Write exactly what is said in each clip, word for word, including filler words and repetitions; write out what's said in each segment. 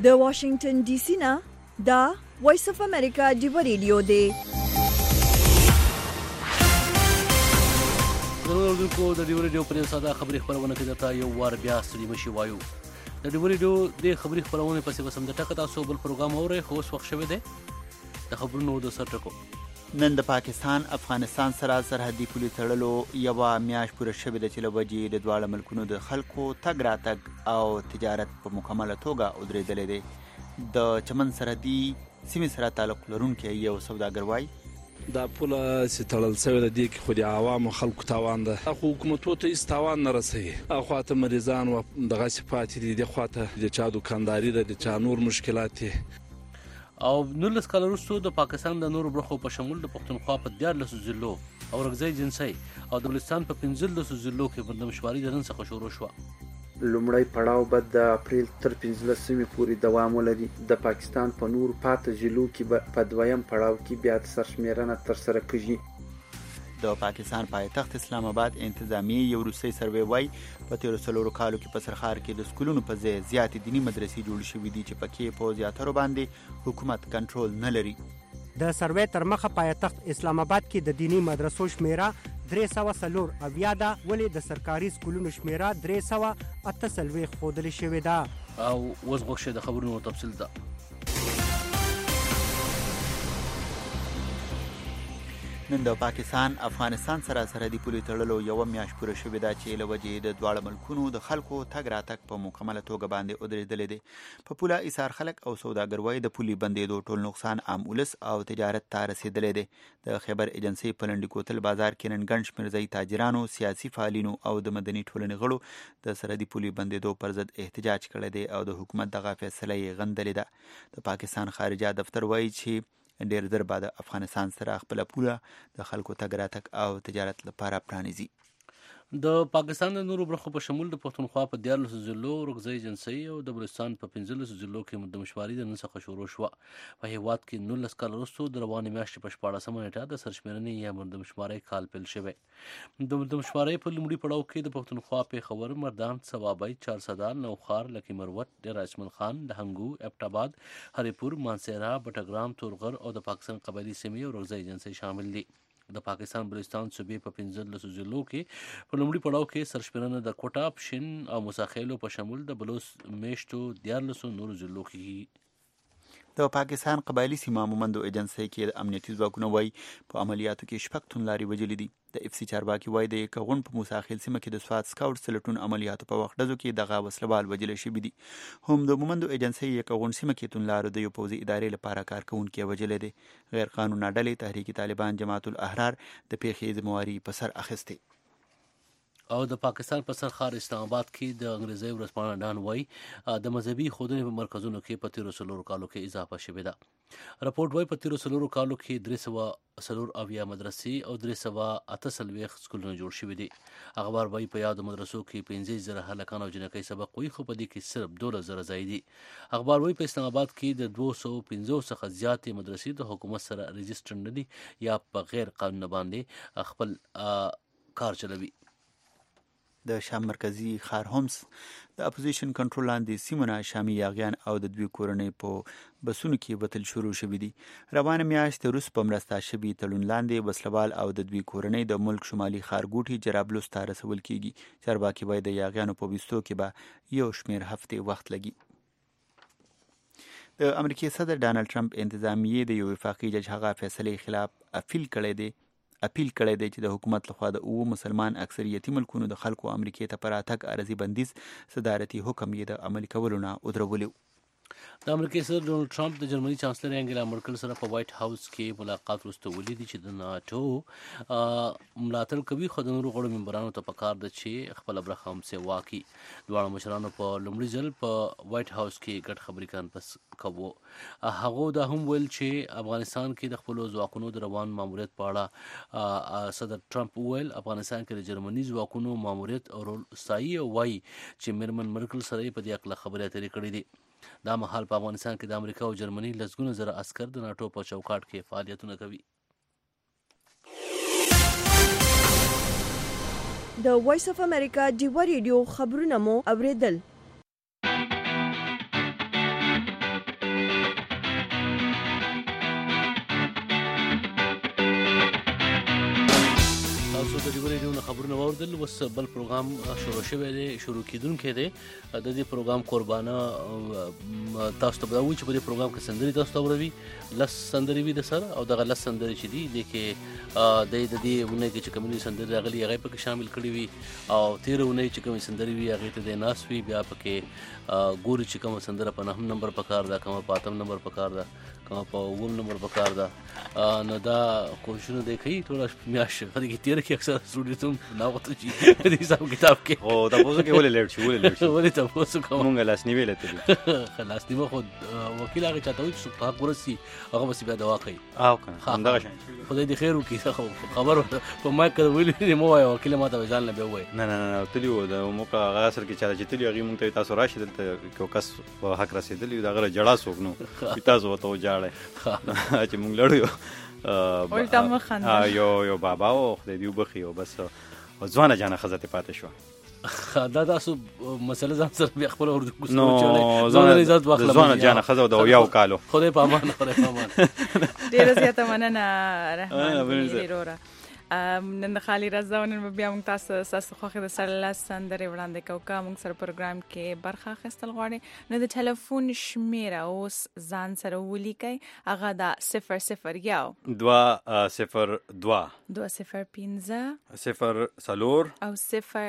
د واشنگټن ډي سي نه دا وایس اف امریکا ډیو ریډیو دی. دروازو د ډیو ریډیو په ساده خبري خبرونه کې درته یو وار بیا ستړي مشي وایو. د ډیو ریډیو د خبري خبرونه پسې وسم د ټکه تاسو بل پروګرام اوري خو اوس وخت شوه دی د خبرونو د سر ټکو. نن د پاکستان افغانستان سره سرحدي پولي تړلو یوه میاشت پوره شوې ده چې له وجې د دواړه ملکونو د خلکو تګ راتګ او تجارت په مکمله توګه ودرېدلی دی. د چمن سرحدي سیمې سره تعلق لرونکی یو سوداګر وایي دا پوله چې تړل شوې ده دې کې خو د عوامو خلکو تاوان ده، خو حکومتو ته هېڅ تاوان نه رسوي. خواته مریضان و دغسې پاتې دي، دې خواته د چا دوکانداري ده، د چا نور مشکلات دي. او نولس کاله وروسته د پاکستان د نورو برخو په شمول د پښتونخوا په دیارلسو ضلعو او رګزی جنسۍ او د بلوچستان په پنځلسو ضلعو کې مردمشماري د نن څخه شروع شوه. لومړی پړاو به د اپریل تر پنځلسمې پورې دوام ولري. د پاکستان په نورو پاتې ضلعو کې به په دویم پړاو کې بیا د سرشمېرنه ترسره کیږي. د پاکستان پایتخت اسلام آباد انتظامیه یو وروستی سروې وایي په تېرو څلورو کالو کې په سرخار کې د سکولونو په ځای زیاتې دیني مدرسې جوړې شوي دي چې پکې په زیاترو باندې حکومت کنټرول نه لري. د سروې تر مخه پایتخت اسلام آباد کې د دینی مدرسو شمیره درې سوه څلور اویا ده، ولې د سرکاري سکولونو شمیره درې سوه اته څلوېښت ښودلې شوې ده. او اوس غوښه د خبرونو تفصیل ده. نن د پاکستان افغانستان سره سرحدي پولي تړلو یوه میاشت پوره شوې ده چې له وجې د دواړه ملکونو د خلکو تګ راتګ په مکمله توګه باندې ودرېدلی دی. په پوله ایثار خلک او سوداګر وایي د پولې بندېدو ټول نقصان عام ولس او تجارت ته رسېدلی دی. د خیبر ایجنسۍ په لنډي کوتل بازار کې نن ګڼ شمېر ځایي تاجرانو، سیاسي فعالینو او د مدني ټولنې غړو د سرحدي پولې بندېدو پر ضد احتجاج کړی دی او د حکومت دغه فیصله یې غندلې ده. د پاکستان خارجه دفتر وایي چې ډېر زر به د افغانستان سره خپله پوله د خلکو تګ راتګ او تجارت لپاره پرانیزي. د پاکستان د نورو برخو په شمول د پښتونخوا په دیارلسو ضلعو، رګزی جنسۍ او د بلوچستان په پنځلسو ضلعو کې مردمشماري د نن څخه شروع شوه. په هېواد کې نولس کاله وروسته د روانې میاشتې په شپاړسمه نېټه د سرشمېرنې یا مردمشمارۍ کال پیل شوی. د مردمشمارۍ په لومړي پړاو کې د پښتونخوا پېښور، مردان، صوابۍ، چارسده، نوښار، لکي مروت، ډېر اسمن خان، لهنګو، ابټاباد، هریپور، مانسهره، بټګرام، تورغر او د پاکستان قبایلي سیمې او رګزی جنسۍ شامل دي. د پاکستان بلوچستان صوبې په پنځلسو ضلعو کې په لومړي پړاو کې سرشمېرنه د کوټه، پشین او موساخیلو په شمول د بلوچ میشتو دیارلسو نورو ضلعو کې. د پاکستان قبایلي سیمه مومندو ایجنسۍ کې د امنیتي ځواکونه وایي په عملیاتو کې شپږ توندلارې وژلي دي. د اف سی چارواکي وایي د یکغون په موساخیل سیمه کې د سوات سکاوټ سلټون عملیاتو په وخت ډزو کې دغه وسلوال وژل شوي دي. هم د مومندو ایجنسۍ یکغون سیمه کې توندلارو د یو پوځي ادارې لپاره کارکوونکی وژلی دی. غیر قانونه ډلې تحریک طالبان جماعت الاحرار د پیښې ذمواري په سر اخیستې. او د پاکستان په سرخار اسلام آباد کې د انګریزي ورځپاڼه ډان وایي د مذهبي ښودنې په مرکزونو کې په تېرو څلورو کالو کې اضافه شوې ده. راپورټ وایي په تېرو څلورو کالو کې درې سوه څلور اویا مدرسې او درې سوه اته څلوېښت سکولونه جوړ شوي دي. اخبار وایي په یادو مدرسو کې پنځه زره هلکان او جنکۍ سبق وایي، خو په دې کې صرف دولس زره ځای دي. اخبار وایي په اسلام آباد کې د دوه سوه پنځوس څخه زیاتې مدرسې د حکومت سره رجسټر نه دي یا په غیر قانونه باندې خپل کار چلوي. د شام مرکزی ښار هومس د اپوزیشن کنټرول لاندې سیمو نه شامي یاغیان او د دوی کورنۍ په بسونو کې وتل شروع شوي دي. روانه میاشت روس په مرسته شوي تړون لاندې وسلوال او د دوی کورنۍ د ملک شمالي ښارګوټي جرابلس ته رسول کیږي. چارواکي وایي د یاغیانو په ویستو کې به یو شمېر هفتې وخت لګي. د امریکې صدر ډانلډ ټرمپ انتظامیې د یو وفاقي جج هغه فیصلې خلاف اپیل کړی دی اپیل کړی دی چې د حکومت لخوا د اوو مسلمان اکثریتي ملکونو د خلکو امریکې ته په راتګ عرضي بندیز صدارتي حکم یې د عملي کولو نه ودرولی. د امریکې صدر ډونالډ ټرمپ د جرمني چانسلر انګلا مرکل سره په وایټ هاوس کې ملاقات وروسته ولیدي چې د ناټو ملاتړ کوي، خو د نورو غړو ممبرانو ته پکار ده چې خپله برخه هم سیوا کړي. دواړو مشرانو په لومړي ځل په وایټ هاوس کې ګډ خبرې کانفرنس کوو. هغو دا هم ویل چې افغانستان کې د خپلو ځواکونو د روان ماموریت په اړه صدر ټرمپ وویل افغانستان کې د جرمني ځواکونو ماموریت او رول ستایي او وایي چې میرمن مرکل سره یې په دې هکله خبرې اترې کړې دي. دا مهال په افغانستان کې د امریکا او جرمني لسګونه زره عسکر د ناټو په چوکاټ کې فعالیتونه کوي. د وایس اف امریکا ډیو ریډیو خبرونه مو اوریدل. خبرونه واوردل. اوس بل پروګرام شروع شوی دی، شروع کیدونکی دی. د دې پروګرام قربانه تاسو ته به وایي چې په دې پروګرام کې سندرې تاسو ته اوروي، لس سندرې وي د سره، او دغه لس سندرې چې دي دې کې دی د دې اونۍ کې چې کومې سندرې راغلي هغه پکې شامل کړي وي، او تېره اونۍ چې کومې سندرې وي هغې ته دی ناست وي. بیا پکې ګوري چې کومه سندره په نهم نمبر پکار ده، کومه په اتم نمبر پکار ده، کومه په اووم نمبر پکار ده. نو دا کوششونه دی کوي ټوله میاشت په دې کې تېره کې اکثر سټوډیو ته هم ناوخته شي په دې حساب کتاب کې. خو تاسو کې ولې لیټ شي ولې لیټ شي ولې تاسو کوم مونږ لاس نیولې ته خلاص نیمه خو وکیل هغه چاته وایي چې حق ورسي هغه بس بیا دوا کوي. او کنه همدغه شان خدای دې خیر وکړي. خبر په مایک کې ویلې مو وایي وکیل ماته ځان نه به وایي نه نه نه تلیو د موقع هغه سره کې چاله چې تلیو هغه مونږ ته تاسو راشي دلته یو کس په حق رسیدلی دا غره جړا سوګ نو تاسو وته جاړه چې مونږ لړیو ولته مخنده یو یو بابا او خدای دې وبخي او بس ځوانه جانه خزته پاتې شو. دا تاسو مسله ځان سره بیا خپل اردو کوڅه نو ځوانه عزت واخله ځوانه جانه خزه د یو کالو خدای په امان خدای په امان. ډیره زیاته مننه رحمان ډیره نن خالي رضا نن بیا موږ تاسو تاسو خو د سره لاس سندرې وړاندې کوو کا موږ سره پروګرام کې برخه اخیستل غواړي نو د ټلیفون شمیره اوس ځان سره ولیکئ. هغه دا صفر صفر یو دوه صفر دوه دوه صفر پنځه صفر څلور او صفر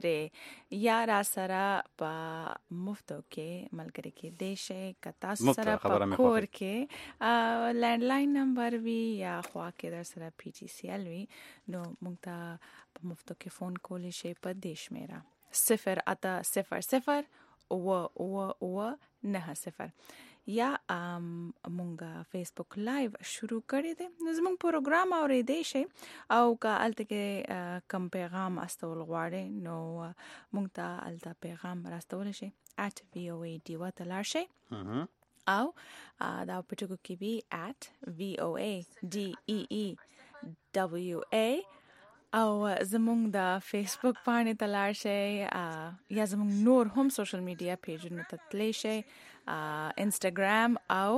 درې یا را سره په مفتو کې ملګری کې دی شي که تاسو سره په کور کې لینډلاین نمبر وي یا خوا کې در سره پی جی سی ال وي نو موږ ته په مفتو کې فون کولی شي په دې شمیره صفر اته صفر صفر اوه اوه اوه نه صفر. یا مونږه فیسبوک لایو شروع کړی دی نو زموږ پروګرام اورېدی شي او که هلته کې کم پیغام استول غواړئ نو مونږ ته هلته پیغام راستولی شي ات وی او ای ډیوا ته لاړ شئ او دا په ټکو کې وي ات وی او ای ډي ای ای ډبلیو ای او زموږ د فیسبوک پاڼې ته لاړ شئ یا زموږ نور هم سوشل میډیا پیجونو ته تللی شئ انسټاګرام او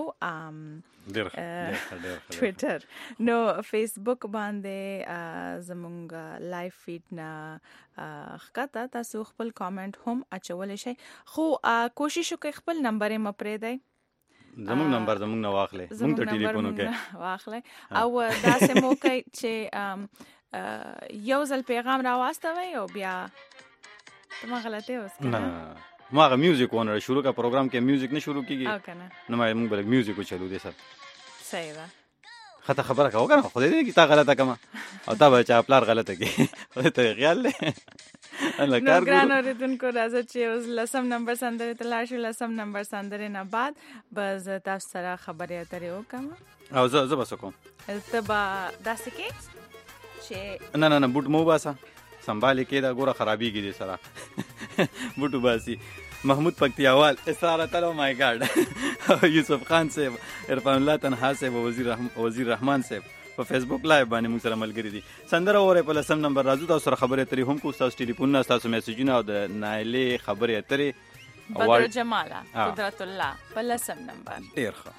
ټویټر. نو فیسبوک باندې زموږ لایف فیډ نه ښکته تاسو خپل کامنټ هم اچولی شئ خو کوشش وکړئ خپل نمبر یې مه پرېږدئ زموږ نمبر زموږ نه واخلئ زموږ ته ټلیفون وکړئ واخلئ او داسې مو کوئ چې یو ځل پیغام راواستوئ او بیا ته ما غلطی اوس که نه ما هغه میوزیک ونه شروع کا پروګرام کې میوزیک نه شروع کیږي او کنه نو ما موږ بل میوزیک چلو دي سر صحیح ده خطا خبره کا وګره خو دې کی تا غلطه کما او تا به چا پلار غلطه کی خو ته خیال له الله کار ګران اوریدونکو راځه چې اوس لسم نمبر سندره ته لاړ شو. لسم نمبر سندره نه بعد بس تاسو سره خبرې اترې وکم او زه زه بس کوم ته با داسې کې چې نه نه نه بوټ مو باسا سنبالي کې دا ګوره خرابېږي دي سره بوټو باسي محمود پکتیاوال اسرار تعالی مای ګاډ یوسف خان صاحب عرفان الله تنها صاحب وزیر رحم وزیر رحمان صاحب په فیسبوک لایو باندې موږ سره ملګری دي. سندره اورې په لسم نمبر راځو تاسو سره خبرې اترې هم کو تاسو ټلیفون نه تاسو میسجونه او د نایلې خبرې اترې بدر جماله قدرت الله په لسم نمبر ډیر ښه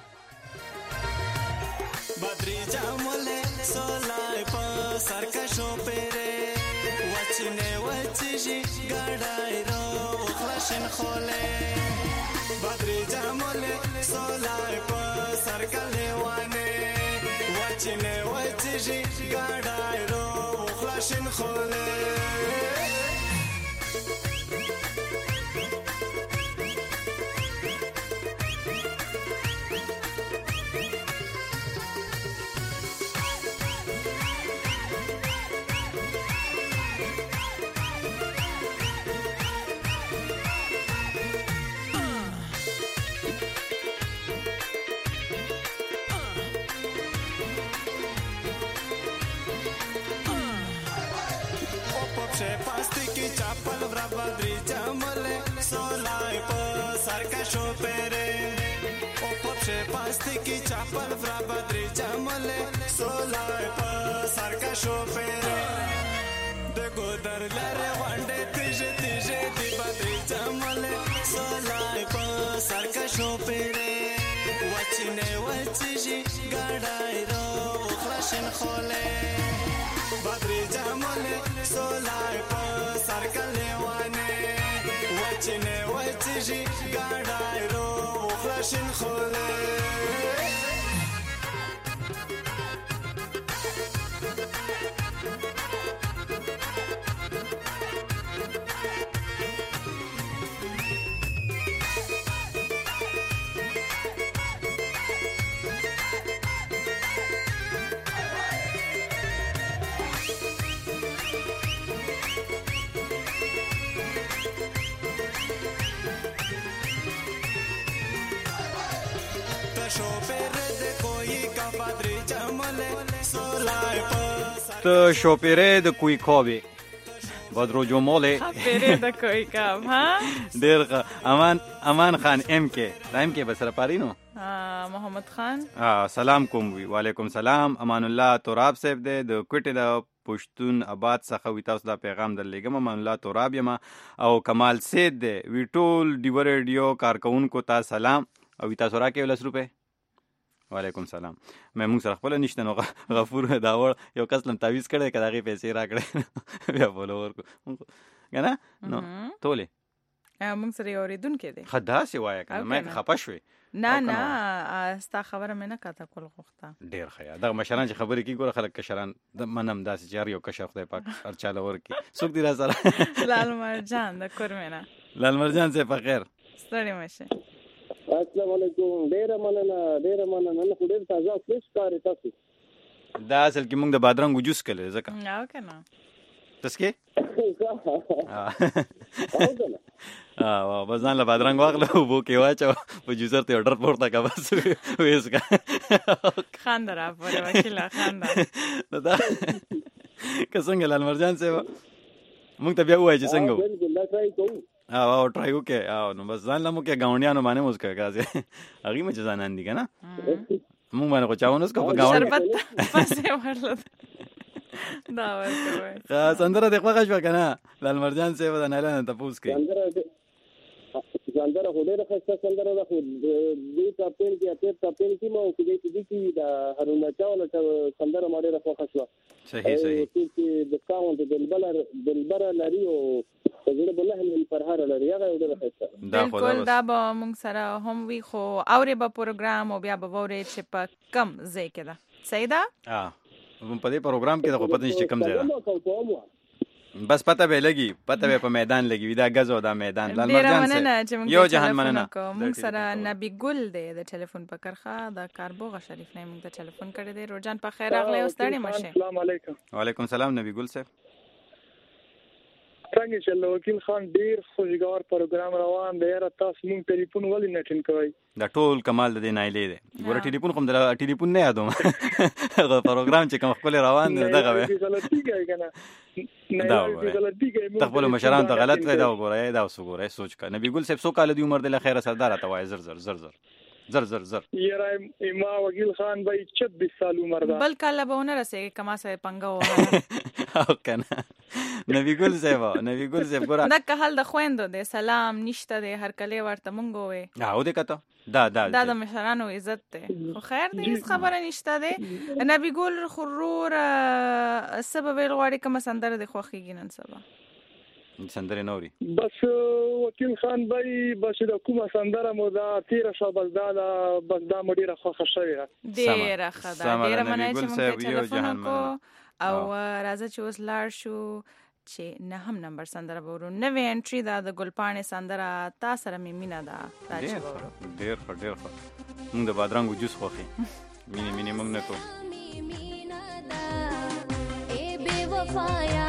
بدر جماله سولای په سرکشو پره وچنه وچجی ګړای رو خلشن خوله بدر جماله سولای په سرکله وانه وچنه وچجی ګړای رو خلشن خوله پلاستیکی چاپل ورا بدری جمله سولای په سرکشو پره او پپشه پلاستیکی چاپل ورا بدری جمله سولای په سرکشو پره د ګودر لره وانډه تیجه تیجه دی بدری جمله سولای په سرکشو پره وچنه وچجی ګړای رو خلشن خوله بدری جمله سولای خیجی گاڑای رو وخلاشین خوله ته شوپیره د کوی کوبي بدرو جمله شوپیره د کوی کوب ها ډیر امان امان خان ام کې ام کې بسره پارینو محمد خان سلام کوم وی وعلیکم سلام امان الله تراب صاحب د کوټه د پښتون آباد څخه وی تاسو دا پیغام درلېګم امان الله تراب یم او کمال سید دی وی ټول ډیو ریډیو کارکونکو ته سلام او وی تاسو راکې ولس روپے وعلیکم سلام مې موږ سره خپل نشته نو غفور داور یو کس لم تعویز کړي کړه هغه پیسې را کړې بیا فالوور کو کنه نو ټولې موږ سره اوریدون کې دي خدا سی وایا کنه مې خپه شوې نه نه ستا خبره مې نه کاته کول غوښته ډیر خیا دا مشران چې خبرې کی ګوره خلک کشران د منم داسې چې یو کشر خدای پاک هر چاله ورکی څوک دی را سره لال مرجان د کورمنه لال مرجان سے په خیر ستړي مشه السلام علیکم ډیر مننه ډیر مننه نه ډیر تازه فریش کار تاسو دا اصل کې موږ د بادرنګ جوس کړل ځکه او کنه تسکي اه بزان له بادرنګ واغله وو کې واچو په جوزر ته اورډر پورته کا بس وېس کا خاندرا پر وکیل خاندر دا څنګه لال مرجان سه موږ ته بیا وای چې څنګه بالکل دا ټرای کوو او ټرای وکې او نو بس ځان لمو کې گاونډیانو باندې موږ کاږه هغه مې ځانان دي کنه موږ باندې کو چاونس کو په گاونډ شربت پسې ورل دا ورته سندره د خوښ شو کنه لال مرجان سه ودان نه ته پوس کې سندره سندره خو ډېر ښه سندره ده خو دې کاپین کې اته کاپین کې مو کې دې دې کې دا هرونه چاول ته سندره ما ډېر خوښ شو صحیح صحیح چې د ساوند د بلبل بلبل لري او زړه بل هم فرهار لري هغه ډېر ښه ده بالکل دا به موږ سره هم وی خو اورې به پروګرام او بیا به وورې چې په کم ځای کې ده صحیح ده ها په دې پروګرام کې د خو پته نشي کم ځای ده بس پته به لګي پته به په میدان لګي ودا غزو دا میدان لال مرجان سه یو جهان مننه موږ سره نبی ګل دی د ټلیفون په کرخه د کاربوغه شریف نه موږ ته ټلیفون کړی دی روزان په خیر اغلی واستړی مشه السلام علیکم وعلیکم السلام نبی ګل صاحب څنګه چې وکیل خان ډیر خوشګوار پروګرام روان دی را تاسو مونږ ټلیفون ولې نه ټین کوي دا ټول کمال د نایلې دی ګوره ټلیفون کوم د ټلیفون نه یادوم هغه پروګرام چې کوم خپل روان دی دغه وي غلطی کوي کنه دا وګوره خپل مشران ته غلط وای دا وګوره دا وګوره سوچ کا نبی ګل صاحب سو کال دی عمر د خیره سردار ته وای زر زر زر زر زر زر زر یرا ما وکیل خان بھائی چھبیس سال عمر دا بل کاله به ونه رسېږي کما سره پنګه وه او کنه نبی ګل صاحب نبی ګل صاحب ګوره دا که حال د خويندو دی سلام نشته دی هر کله ورته مونږ وې او دې کته دا دا دا د مشرانو عزت دی خو خیر دی هیڅ خبره نشته دی نبی ګل خرور سبب غواړي کوم سندره د خوخيږي نن سبا سندره نوري بس وکیل خان بھائی بس د کومه سندره مو دا تیر شو بس دا بس دا مډیره خوښه شوی ډیره ښه دا ډیره مننه چې موږ ټلیفون کو او راځه چې اوس لاړ شو چې نه هم نمبر سندره وورو نوې انټری دا د ګلپانې سندره تا سره مې مینا دا تا چې وورو ډیر ښه ډیر ښه موږ د بادرنګ جوس خوخي مینه مینه موږ نه کو مینا دا ای بے وفایا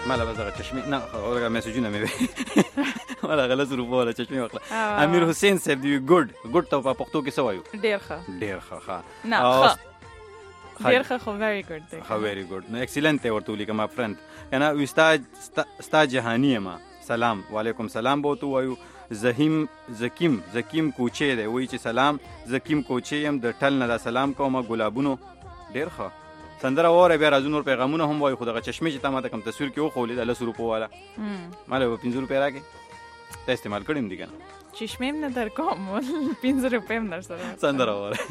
مالا بس دغه چشمې نه اورګه میسجونه مې ولا غلط روپو ولا چشمې وکړه. امیر حسین صاحب دی ګډ ګډ ته په پښتو کې څه وایو؟ ډیر ښه ډیر ښه ښه نه ښه ډیر ښه خو ویری ګډ دی ښه ویری ګډ نو ایکسلنت ورته ولیکه ما فرند کنه وستا ستا جهانی ما سلام وعلیکم سلام به تو وایو. زهیم زکیم زکیم کوچې دی وایي چې سلام زکیم کوچې یم د ټل نه دا سلام کوم ګلابونو. ډیر ښه سندره وره بیا راځو نور پیغامونه هم وایو خو دغه چشمې چې تا ماته کوم تصویر کې وښولې د لس روپو والا ماله به پنځه روپۍ راکړې تا استعمال کړی م دي که نه چشمې م نه در کوم پنځه روپۍ م در سره سندره وره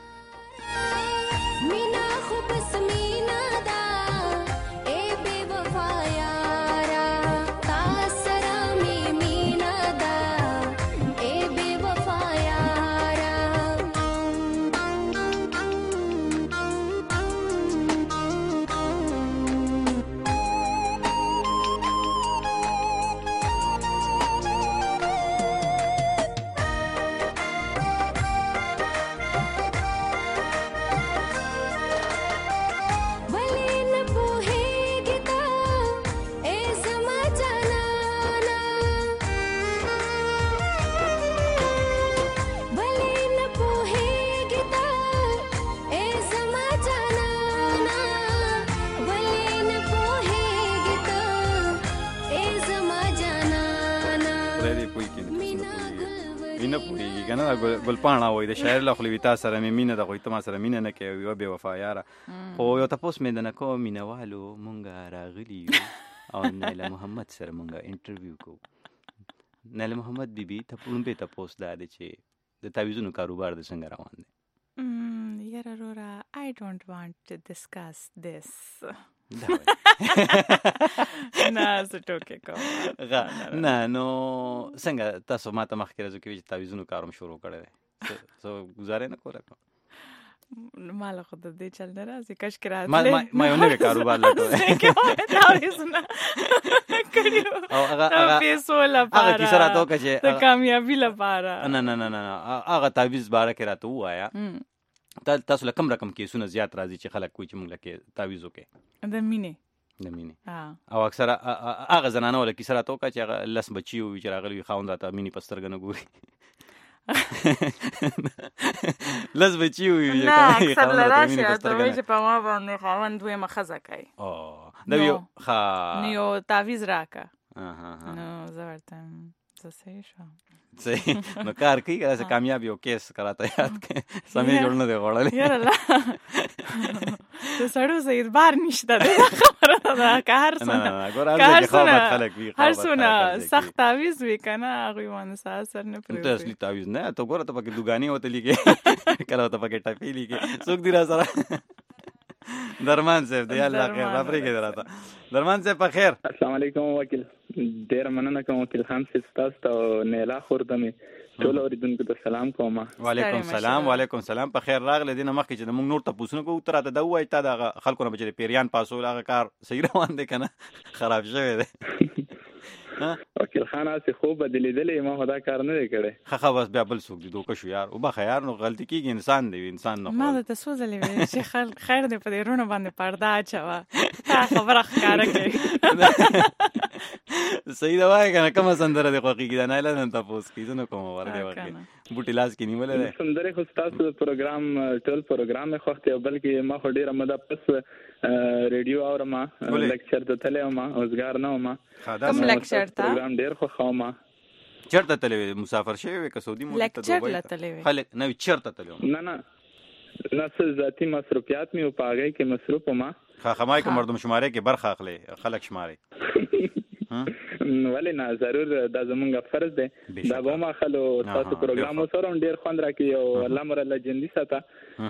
ګلپاڼه وایي د شاعر له خولې وي تا سره مې مینه ده خو ته ما سره مینه نه کوې یوه بې وفا یاره خو یو تپوس مې د نه کوم مینهوالو مونږ راغلي یو او نیله محمد سره مونږ انټرویو کوو. نیله محمد بیبي لومبې تپوس دا دی چې د تعویذونو کاروبار د څنګه روان دی؟ یاره رورا I don't want to discuss this. نه زه ټوکې کوم نه نو څنګه تاسو ما ته مخکې راځو کوي چې تعویذونو کار هم شروع کړی دی څه ګزارې نه کولی کوم ما له خو د دې چل نه راځي کشکې راتلی ما یو نوی کاروبار لټوی تعویذونه کړي او هغه د پیسو لپاره هغه کیسه راته وکړه چې د کامیابي لپاره نه نه نه نه هغه تعویذ باره کې راته ووایه تاسو له کوم رقم کیسونه زیات راځي چې خلک کوي چې موږ لکې تعویذ وکړې؟ د مینې د مینې او اکثره هغه زنانه وله کیسه راته وکړه چې هغه لس بچي وي چې راغلي وي خاوند راته مینې په سترګه نه ګوري لس بچي وي نه اکثر له راشي راته وایي چې په ما باندې خاوند دویمه ښځه کوي دا یو نو یو تعویذ راکړه نو زه ورته زه صحیح شوم صحیح نو کار کوي که داسې کامیاب یو کیس که راته یاد کړې سمې جوړ نه دی غوړلی یاره الله د سړو څه اعتبار نشته دی خبره ده که هر څونه هر څونه سخت تعویذ وي که نه هغوی باندې څه اثر نه پرېږدي. ته اصلي تعویذ نه ته ګوره ته پکې دوګانې ورته لیکې کله ورته پکې ټپې لیکې څوک دي را سره؟ درمان صاحب دی الله خیر افریقې دی راته درمان صاحب په خیر. السلام علیکم وکیل ډېره مننه کوم وکیل خان صاحب ستاسو ته او نیلا خور ته مې ټولو اورېدونکو ته سلام کوم. وعلیکم سلام وعلیکم سلام په خیر راغلی. دې نه مخکې چې موږ نور تپوسونه کوو ته راته دا ووایي تا د هغه خلکو نه به چې د پیریان پاسول هغه کار صحیح روان دی که نه خراب شوی دی؟ وکیل خان هسې خوب به دې لیدلی ما خو دا کار نه دی کړی. ښه ښه بس بیا بل څوک دی دوکه شو یار وبخه یار نو غلطي کېږي انسان دی انسان نه ما درته څو ځلې ویل چې خیر دی په دې رونو باندې پرده اچوه تا خبره ښکاره کوي. صحیح ده وایه که نه کومه سندره دې خوښېږي دا نایله نه تپوس کوي زه نه کومه ور دی وکړې بوټي لاس کې نیولی دی. سندرې خو ستاسو د پروګرام ټول پروګرام مې خوښ دی او بلکې ما خو ډېره موده پس ریډیو اورم لیکچر ته تللی وم اوزګار نه وم. کوم لیکچر ته؟ پروګرام ډېر خوښوم. چېرته تللی وې مسافر شوی وې که سعودي لیکچر له تللی وې؟ خلک نه وي چېرته تللی وم؟ نه نه نه څه ذاتي مصروفیات مې و په هغې کې مصروف وم. ښه ښه ما که مردم شمارې کې برخه اخلې خلک شمارې ولې نه ضرور دا زمونږ فرض دی دا به هم اخلو تاسو پروګرام وسره هم ډېر خوند راکوي او الله مو الله ژوندي ساته.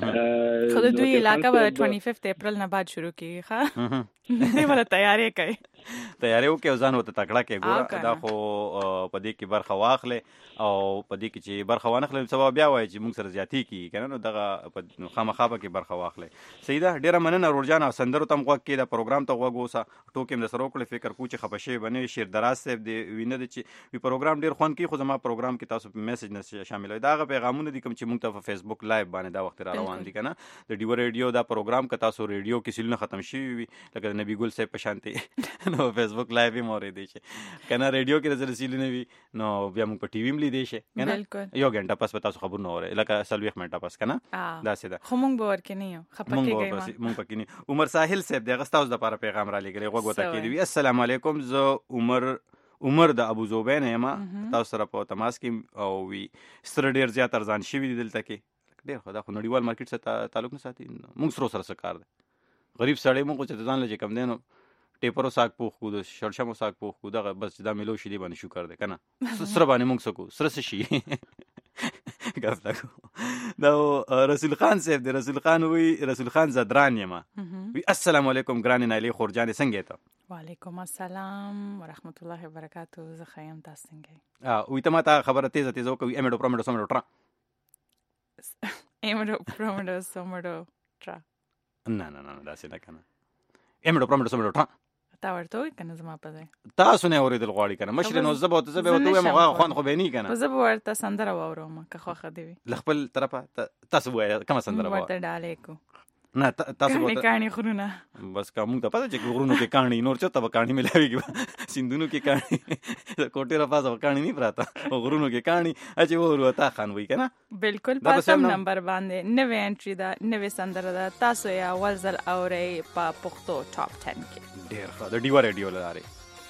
خو د دوی علاقه به د ټوینټي ففت اپریل نه بعد شروع کېږي ښه دوی به تیارې کوي تیارې وکړي او ځان ورته تکړه کړي. ګوره دا خو په دې کې برخه واخلې او په دې کې چې برخه وانخلې سبا بیا وایي چې موږ سره زیاتې کېږي که نه نو دغه خامخا به کې برخه واخلې. صحیح ده ډېره مننه ورورجان او سندرو ته هم غوږ کړې دا پروګرام ته غوږ اوسه ټوکې هم درسره وکړې فکر کوو چې خفه شوي به نه وي. شیردراز صاحب دی وینه دی چې وي پروګرام ډېر خوند کوي خو زما پروګرام کې تاسو په میسج نه شاملوئ دا هغه پیغامونه دي کوم چې موږ ته په فیسبوک لایو باندې دا وخت را روان دي که نه د ډیوه ریډیو دا پروګرام که تاسو ریډیو کې سیلونه ختم شوي وي لکه د نبي ګل صاحب په شانتې نو فیسبوک لایو هم اورېدی شي کنه ریډیو کې رسل سیلونه وي نو بیا موږ په ټي وي هم لیدی شي کنه یو غنټه پس په تاسو خبر نه اوري لکه سلويخ منټه پس کنه داسې ده خو موږ باور کې نه یو خپکه گئی موږ پکې نه. عمر ساحل صاحب دغه تاسو د لپاره پیغام را لګري غوږ وته کې دی. السلام علیکم زه عمر عمر د ابو زوبین یم تاسو سره په تماس کې او وی ستر ډیر زیات ارزان شوی دلته کې ډیر خدا خو نړیوال مارکیټ سره تعلق نه ساتي موږ سره سره کار دی غریب سړی موږ چې ځان لږ کم دینو ټیپرو ساک پوخ کو د شړشمو ساک پوخ کو دغه بس دا ملو شي دی باندې شکر دی کنه سره باندې موږ سکو سره شي ګفتا کو دا رسول خان صاحب دی. رسول خان وی رسول خان زدران یم وی السلام علیکم ګران نالی خورجان څنګه ته وعلیکم السلام ورحمت الله وبرکاتہ زه خیم تاسو څنګه ا وی ته ما ته خبره تیزه تیزه کوي امیډو پرومډو سمډو ترا امیډو پرومډو سمډو ترا نه نه نه داسې نه کنه امیډو پرومډو سمډو ترا تا ورته وای کنه زما په ځای تاسو نه اوریدل غواړي کنه مشر نو زبو ته زبو ته مغه خوان خو بینی کنه زبو ورته سندره واورم که خو خدي وي لخپل طرفه تاسو وای کوم سندره وای ورته ډالې کو نه تاسو ورته کہانی خورونه بس کوم ته پته چې غرونو کې کہانی نور چته به کہانی ملاويږي سیندونو کې کہانی کوټه را پاسه کہانی نه پراته غرونو کې کہانی اچي ورو تا خان وای کنه بالکل پاسم نمبر باندې نوې انټری دا نوې سندره دا تاسو یا ولزل اورې په پښتو ټاپ ټن کې ډیر ښه د ډیوا ریډیو لاره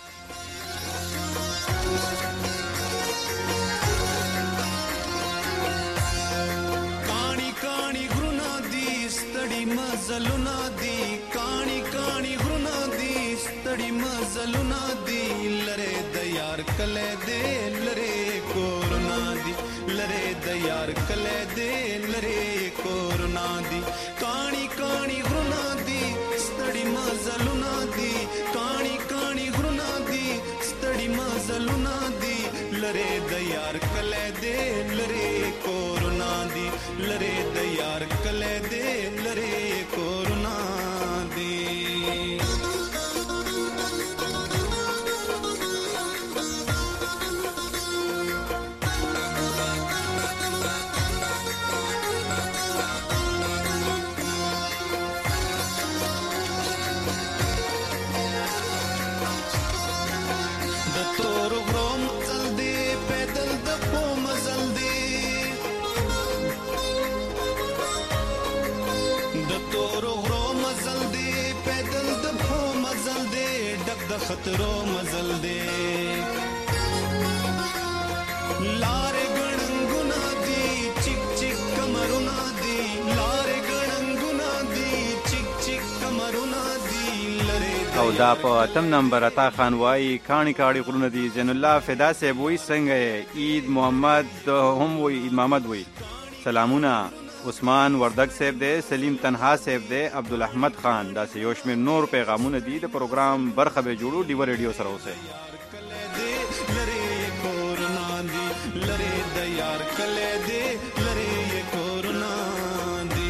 مزلونه دی کانی کانی غرونه دی ستړي مزلونه دی لره د یار کله دې لره کورونا دی لره د یار کله دې لره کورونا دی کانی کانی غرونه دی ستړي مزلونه دی کانی کانی غرونه دی ستړي مزلونه دی لره د یار کله دې لره کورونا دی لره د یار کله دې لره کورونا دی د تور غرو مزل دی پیدل د پو مزل دی تورو غرو مزل دی پیدل د پو مزل دی ډک د خطرو مزل دی لارې ګړنګونه دی چک چک کمرونه دی لارې ګړنګونه دی چک چک کمرونه دی لره او دا په اتم نمبر عطا خان وای کانی کاړي غرونه دی زین الله فدا صاحب وای څنګه عید محمد هم وای عید محمد وای سلامونه عثمان وردک صاحب دے سلیم تنہا صاحب دے عبدالاحمد خان دا سے یوشمیر نور پیغامونه دی د پروګرام برخه به جوړو ډیو ریډیو سره اوسه لری کورونا دی لری د یار کله دی لری کورونا دی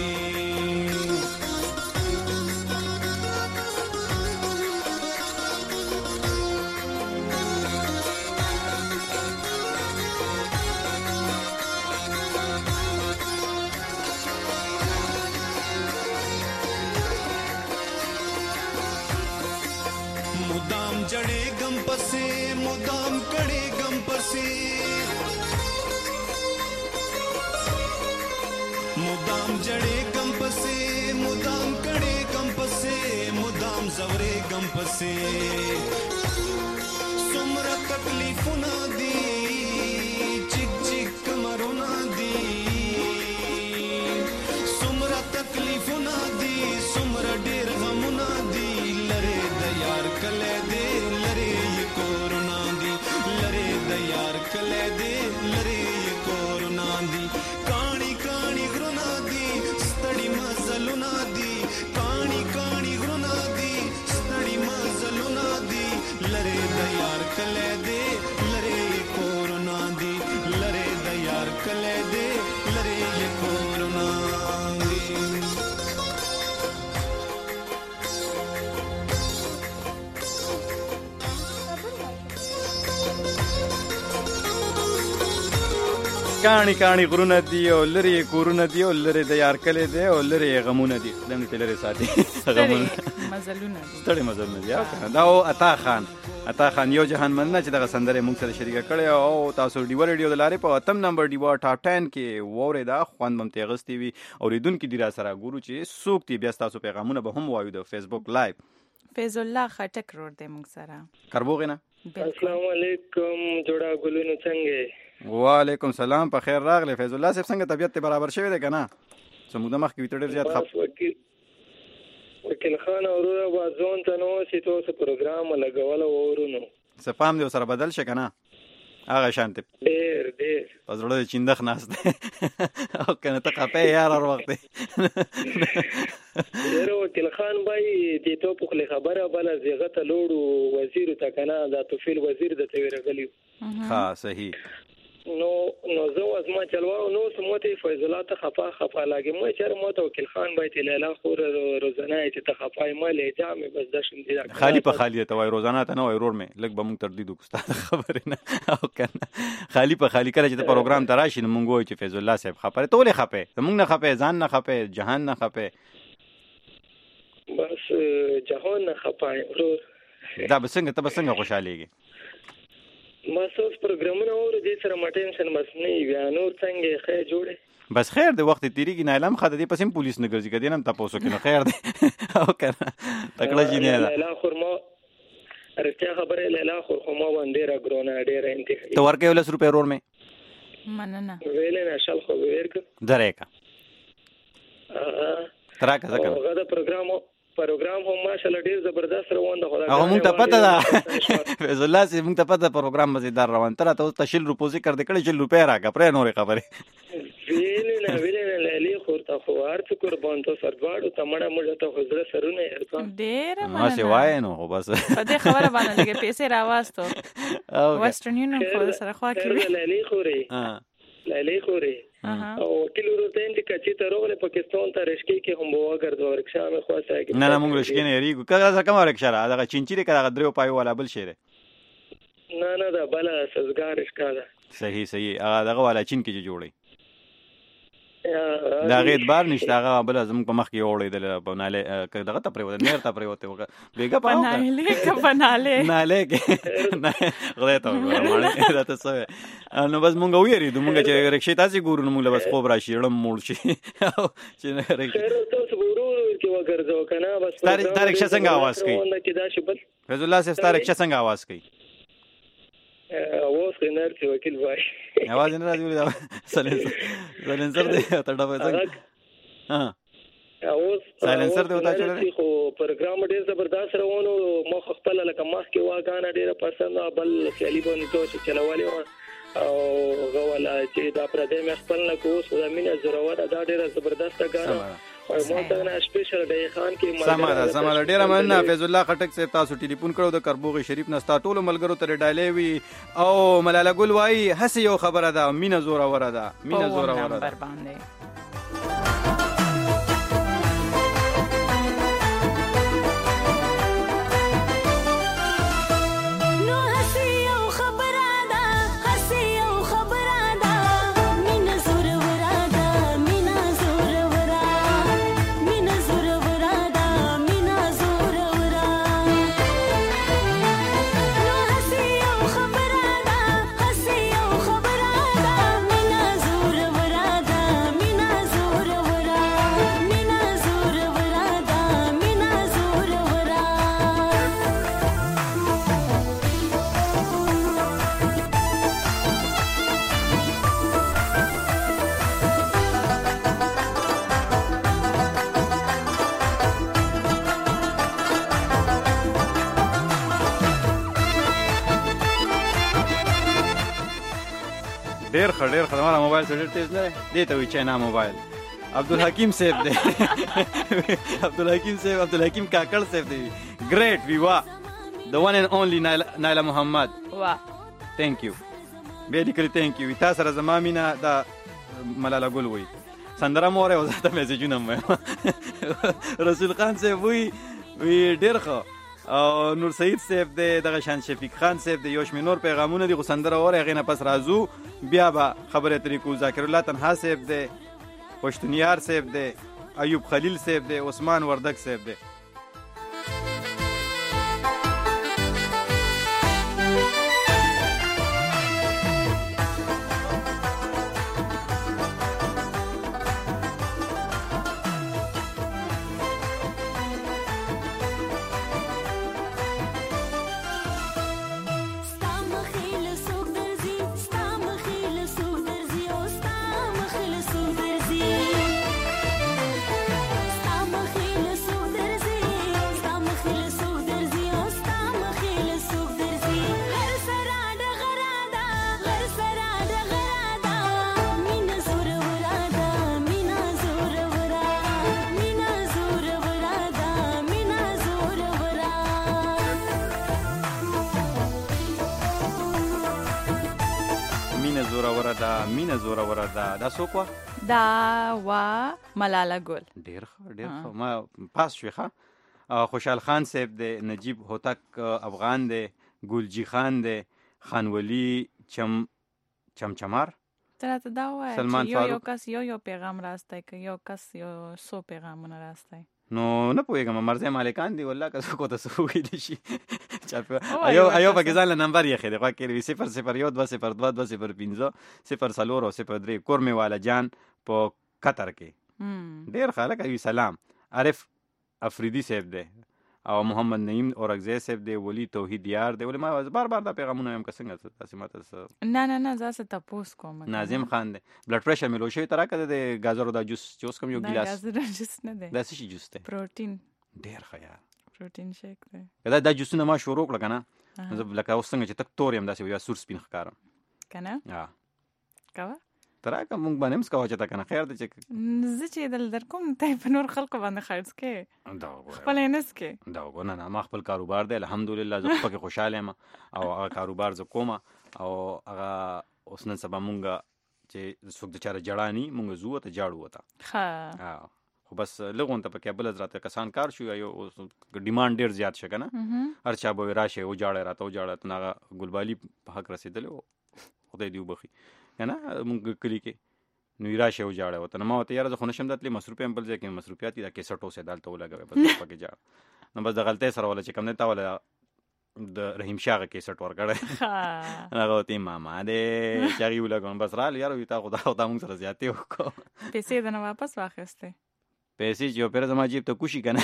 مدام جڑے گم پسے مدام کڑے گم پسے مدام جڑے گم پسے مدام کڑے گم پسے مدام زورے گم پسے سمرا تکلیفنا دی چک چک کمرونا دی سمرا تکلیفنا دی سمرا ډیر غمنا دی لره د یار کله دې لره کورونا دی لره د یار کله دې لره کورونا دی کانی کانی غرونا دی ستړي مزلونه دی کانی کانی غرونا دی ستړي مزلونه دی لره د یار کله دې لره کورونا دی لره د یار کله دې لره کورونا دی کانی کانی غرونه دی او لری کورونه دی او لری د یار کله دی او لری غمونه دی دمه تلری ساتي غمونه مزلونه دي ستړي مزلونه دي او کنه دا او عطا خان عطا خان یو جهان مننه چې دغه سندره موږ سره شریکه کړې او تاسو ډیو ریډیو د لارې په اتم نمبر ډیو ټاپ ټن کې ووري دا خوند مم تیغستی وي او ریدونکو دی را سره ګورو چې څوک دی بیا تاسو پیغامونه به هم وایو د فیسبوک لایو فیض الله خټک روډ دی موږ سره کربوغه نه السلام علیکم جوړا ګلونو څنګه وعلیکم سلام په خیر راغلی فیض الله صاحب څنګه طبیعت ته برابر شوی دی کنه څنګه د مخ کې ویټر زیات خپ وکیل خان اورو وازون ته نو چې تاسو پروګرام لګول اورونو سپام دی سره بدل شي کنه هغه شانت ډیر ډیر پزړه چیندخ ناس دی او کنه ته خپه یار هر وخت ډیر وکیل خان بای دې ته په خبره بل زیغه ته لوړو وزیر ته کنه دا توفیل وزیر د تویر غلی ها صحیح نو نو زه واسما چلواو نو سموته فیض الله ته خفا خفا لاګي مې چر مو ته وکیل خان بای ته لاله خور روزانه چې ته خفای مالې جامې بس د شم دي خالی په خالی ته وای روزانه ته نو وای رور مې لګ به مونږ تردید وکړه خبره نه او کنه خالی په خالی کله چې ته پروګرام ته راشي نو مونږ وای چې فیض الله صاحب خبره ټوله خپه مونږ نه خپه ځان نه خپه جهان نه خپه بس جهان نه خپای ورور دا بسنګ ته بسنګ خوشاليږي ماسوس پروګرامونه اور دې سره مټینشن بس نه وی نور څنګه خیر جوړه بس خیر د وخت تیریږي نه علم خاطر دې پسیم پولیس نه ګرځي کدي نن تاسو کې نو خیر دی او کنه تکړه جی نه لا خرما ارته خبره لا خرما باندې را ګرونه ډېر انتخاب تو ورکه ولس روپے رور مې مننه ویل نه شل خو ورک درېکا تراکه ځکه هغه پروګرام پروګرام هم ماشاءالله ډیر زبردست روان دی. هغه مونږ ته پته ده فیض الله سي مونږ ته پته پروګرام مزیدار روان تر ته تشل روپو ذکر د کړي چې روپیا راګه پرې نورې خبره ویل نه ویل نه للی خورته خو ارڅ قربان ته سرګاړو تمړه مړه ته حضور سرونه ارکان ډیر ما سي وای نو بس په دې خبره باندې لګي پیسې راوستو وسترن یونین خو سره خوا کې للی خوري ها للی خوري او وکیل ورته انت کچې ته روغله پاکستان ته رشکی کې هم وګرځو ورکشا مې خواسته کې نه نه مونږ رشکی نه ریګو کله ځکه ما ورکشا را دغه چینچی کړه درو پای ولا بل شیره نه نه دا بل سزګار رشکا ده صحیح صحیح هغه دغه والا چین کې جوړي دا غید بار نشته هغه بل زموږ په مخ کې وړېدل په ناله دغه ته پریوته نیر ته پریوته وګه بیګه پاو ناله کې بناله ناله کې غلې ته وګه دا ته څه نو بس مونږ ویری د مونږ چې رکشې تاسو ګورو نو مونږ بس خوب راشي رم موړ شي چې نه رکشې تاسو ورو کې وګرځو کنه بس تاریخ څنګه आवाज کوي فیض الله صاحب تاریخ څنګه आवाज کوي اواز خنر چې وکیل وای اواز نه راځي دا سایلنسر دی ته ډبه څنګه ها اواز سایلنسر دی وتا چې خو پروګرام ډیر زبردست روانو مخ خپل لکه مخ کې واګانه ډیره پسند بل خیالي باندې تو چې چلوالي او غواله چې دا پر دې مخ خپل نه کوس د مینه زروره دا ډیره زبردست غاڼه او مو ته نه سپیشل دی خان کې سماره سماره ډیره مننه فیض الله خټک صاحب تاسو ټلیفون کړو د کربوغي شریف نستا ټولو ملګرو ته ډالې وی او ملاله ګل وای هسه یو خبره ده مینه زوره وره ده مینه زوره وره ده ډیر خډیر خدمات موبایل سره ډیر تیز نه دی ته وی چینا موبایل عبدالحکیم صاحب دی عبدالحکیم صاحب عبدالحکیم کاکړ صاحب دی ګریټ ویوا the one and only نایله محمد وا thank you very good thank you تاسو سره زما مینا دا ملاله ګل وی سندره مور او زته میسجونه مې رسول خان صاحب وی وی ډیر خو او نور سعید صاحب دی دغه شان شفیق خان صاحب دی یوش مینور پیغامونه دی غسندره اوره غینه پس رازو بیا به خبره طریقو ذاکر الله تنها صاحب دی پښتونیار صاحب دی ایوب خلیل صاحب دی عثمان وردک صاحب دی مینه زوروره ده، مینه زوروره ده. دا څوک وه؟ دا وا ملاله ګل. ډېر ښه ډېر ښه. ما پاس شوې ښه. خوشحال خان صاحب دی، نجیب هوتک افغان دی، ګلجي خان دی، خانولي چم چمچمار. ته راته دا ووایه چې یو یو کس یو یو پیغام راستی که یو کس یو څو پیغامونه راستی؟ نو نه پوهېږم، مرزی مالکان دی والله که څوک ورته څه وویلی شي. ایو پکې ځان له نمبر یې ښې دی، خوا کې وي صفر صفر یو دوه صفر دوه دوه صفر پنځه صفر څلور او صفر درې. کورمې والا جان په قطر کې ډېر خلک وي. سلام عارف افریدي صاحب دی او محمد نعیم اورکزی صاحب دی، ولی توحید یار دی. ولې ما بار بار دا پیغامونه وایم که څنګه تاسې ماته څه؟ نه نه نه زه څه تپوس کوم. ناظم خان دی، بلډ پریشر مې لو شوی ته راکړه د ګازرو دا جوس چې اوس کوم یو ګیلاس. ګازرو جوس نه دی، دا څه شي جوس دی؟ پروټین. ډېر ښه یار، پروټین شیک دی. دا دا جوسونه ما شروع کړه که نه، زه لکه اوس څنګه چې تک تور یم داسې یا سور سپین ښکارم که نه؟ کوه ته راکړه موږ باندې هم څه کوه چې ته که نه خیر دی چې زه چې دل در کوم ته په نور خلکو باندې خرڅ کې خپل یې نه څکې. دا وګوره نه، ما خپل کاروبار دی الحمدلله، زه پکې خوشحاله یم او هغه کاروبار زه کوم او هغه اوس نن سبا مونږ چې څوک د چاره جړا ني مونږ زو ته جاړو وته ښه، خو بس لغون ته پکې بل زراته کسان کار شو یو ډیماند ډیر زیات شګه نه، هر چا به راشه او جاړه راته او جاړه تنه ګلبالي په حق رسیدلو خدای دی وبخي کنه مونږ کلی کې نو راشه او جاړه وته ما ته یاره خو نشم دتلی مصروف هم بل ځای کې مصروفیات دي کې سټو سه دالته ولګوي بس پکې جاړه نو بس د غلطۍ سره ولا چې کم نه تا ولا د رحیم شاه کې سټ ورکړه هغه ته ماما دې چاري ولګون بس را یاره تا خدا خدا مونږ سره زیاتې وکړه پیسې دنه واپس واخیسته پیسې چې په زما جیب ته کوشي کنه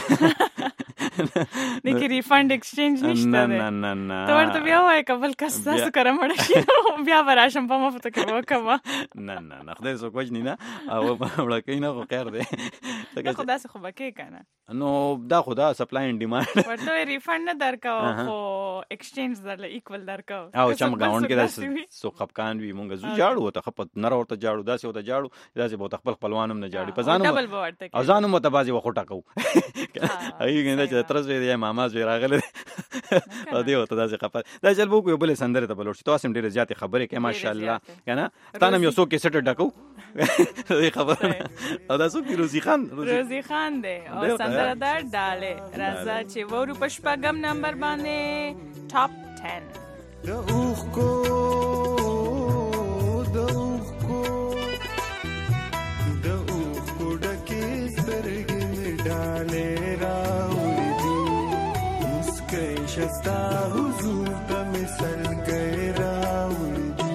نکي ریفند ایکسچینج نشته نه نه نه نه ته ورته بیا وای قبل کس تاسو کرم مړ شي بیا وراشم په مفته کې وکما نه نه نه خدای سو کوج نه او وړه کینه خو خیر دی ته خدا سه خو بکې کنه نو دا خدا سپلای اند ډیماند ورته ریفند نه درکاو خو ایکسچینج درل ایکوال درکاو او چم گاوند کې دا سو خپکان وی مونږ زو جاړو ته خپت نه ورته جاړو دا سه ورته جاړو دا سه به خپل خپلوانم نه جاړي پزانو ازانو مت بازي وخټه کو ایږي چې ترز وی ماما زوی راغله او دی وته دا څه خپل دا چل بو کو بل سندره ته بلور چې تاسو ډیره زیات خبرې کوي ماشاءالله کنه تانم یو څوک کې سټ ډکو دی خبر او دا څوک روزي خان روزي خان دی او سندره در ډاله راځه چې ورو پشپغم نمبر باندې ټاپ ټن د اوخ کو د اوخ کو د اوخ کو ډکه سترګې ډاله راوړي دي مسکې شستا حضور د مثال گئے راوړي دي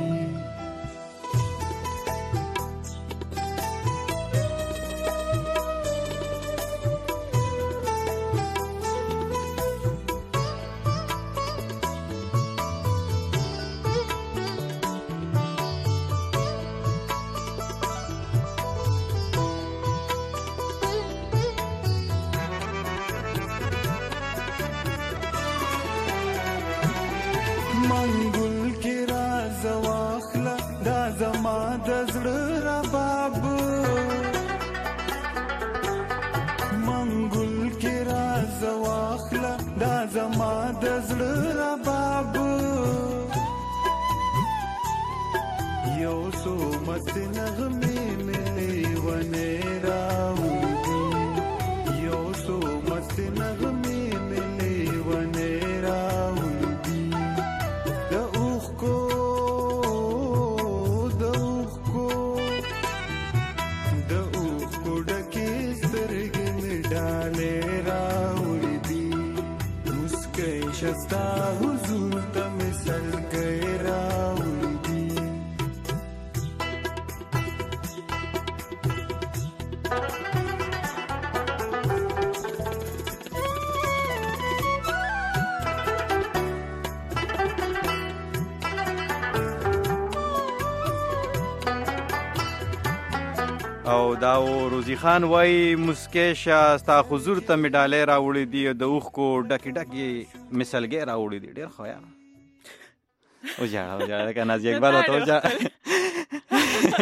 او دا روزي خان وای مسکې شاه ستا حضور ته میډالې راوړې دي د اوخ کو ډکی ډکی مثالګې راوړې دي ډېر خو یا او جا او جا کنه ځي اقبال ته جا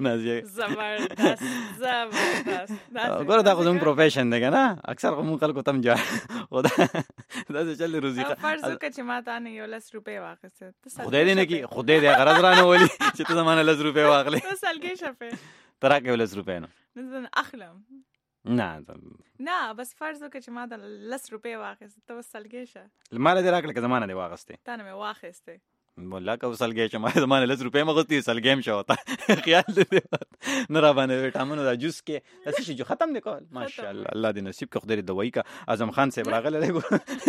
نازیه زبردست زبردست ګوره دا خو زموږ پروفیشن دی که نه اکثر خو مونږ خلکو ته هم جا خو داسې چل دی روزي فرض وکړه چې ما تا نه یو لس روپۍ واخیسته خدای دې نه کړي خدای دې غرض رانه ولي چې ته زما نه لس روپۍ واخلې ته سلګۍ شه پې ته راکړې یو لس روپۍ نه زه اخلم نه نه بس فرض وکړه چې ما د لس روپۍ واخیسته ته اوس سلګۍ شه ما له دې راکړه که زما نه دې واخیستې تا نه مې واخیستې والله که سلګۍ شه ما زما نه لس روپۍ مې اخیستې سلګۍ هم شه ورته خیال دې نه را باندې وټامینو دا جوس کې داسې شي جو ختم دی کول ماشاءالله الله دې نصیب کړي خدای دې دوايي کا اعظم خان صاحب راغلی دی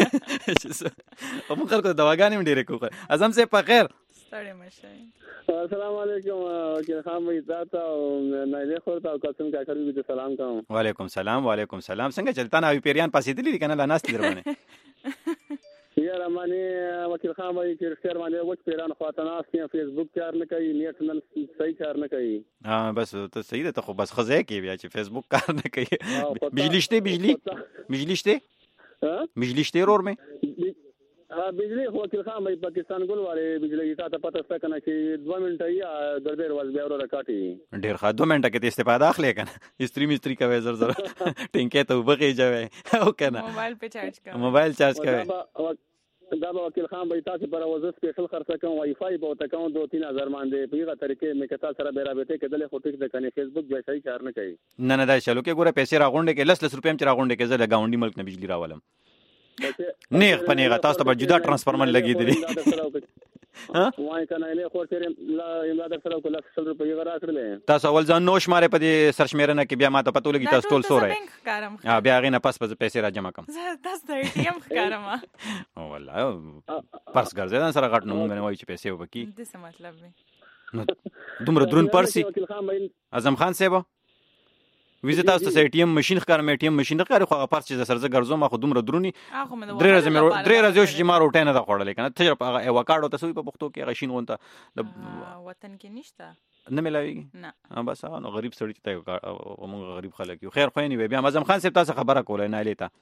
موږ خلکو دواګانې هم ډېرې کوو اعظم صاحب په خیر ستړی مه شئ السلام علیکم وکیل خان بھائی تاته او نایله خورته او قاسم کاکر بي ته سلام کوم. وعلیکم سلام وعلیکم سلام. څنګه چلتا نه پیریان پاسې دي کنه لا ناست درونه یاره مانی وکیل خان بھائی چې شهر باندې وڅ پیران خواته ناست یا فیسبوک کار نه کوي نیټ نن صحیح کار نه کوي. ها بس ته صحیح ده ته خو بس خزه کې بیا چې فیسبوک کار نه کوي بجلی شته بجلی بجلی شته ها بجلی شته رور مې ها بجلی خو وکیل خان بھائی پاکستان ګل والے بجلی تا ته پته ست کنه چې دوه منټه یا ګرځي ورځ بیا ورو راکاټي ډیر ښه دوه منټه کې استفاده اخلي کنه استری مستری کوي زر زر ټینګه ته وبخې جوي او کنه موبایل په چارج کوي موبایل چارج کوي دا به وکیل خان بھائی تاسو پر وځ سپیشل خرڅ کوم وای فای په تا کوم دو تین هزار باندې په یوه طریقې مې کتا سره به رابطه کېدل خو ټیک ده کنه فیسبوک به صحیح کار نه کوي نه نه دا چلو کې ګوره پیسې راغونډه کې لس لس روپیم چې راغونډه کې زه لګاونډي ملک نه بجلی راولم نیغ پنیغه تاسو ته جدا ترانسفارمر لګی دی ها وای کنه نه خو تیر لا امداد سره کول سل روپۍ غرا کړل تاسو اول ځان نو شماره په دې سرچ میرنه کې بیا ما ته پته لګی تاسو ټول سورې ها بیا غینه پس پس پیسې را جمع کوم زه تاسو ته ټي ام ښکارم او والله پرس ګرځیدان سره غټ نو مونږ نه وای چې پیسې وبکی د څه مطلب دی دومره درون پرسي اعظم خان صاحب ویزه تاسو ته ټي ام ماشين ښکار مې ټي ام ماشين ښکار خو پرس چې سرزه ګرځو ما خو دومره درونی درې ورځې مې درې ورځې چې ما روټه نه دا خوړلې کنه ته په ایوکاډو تاسو په پښتو کې غشین وونته د وطن کې نشته نه ملاويږي نه بس نو غریب سړی ته موږ غریب خلک یو خیر خو نه بیا اعظم خان صاحب تاسو خبره کولای نه لیتا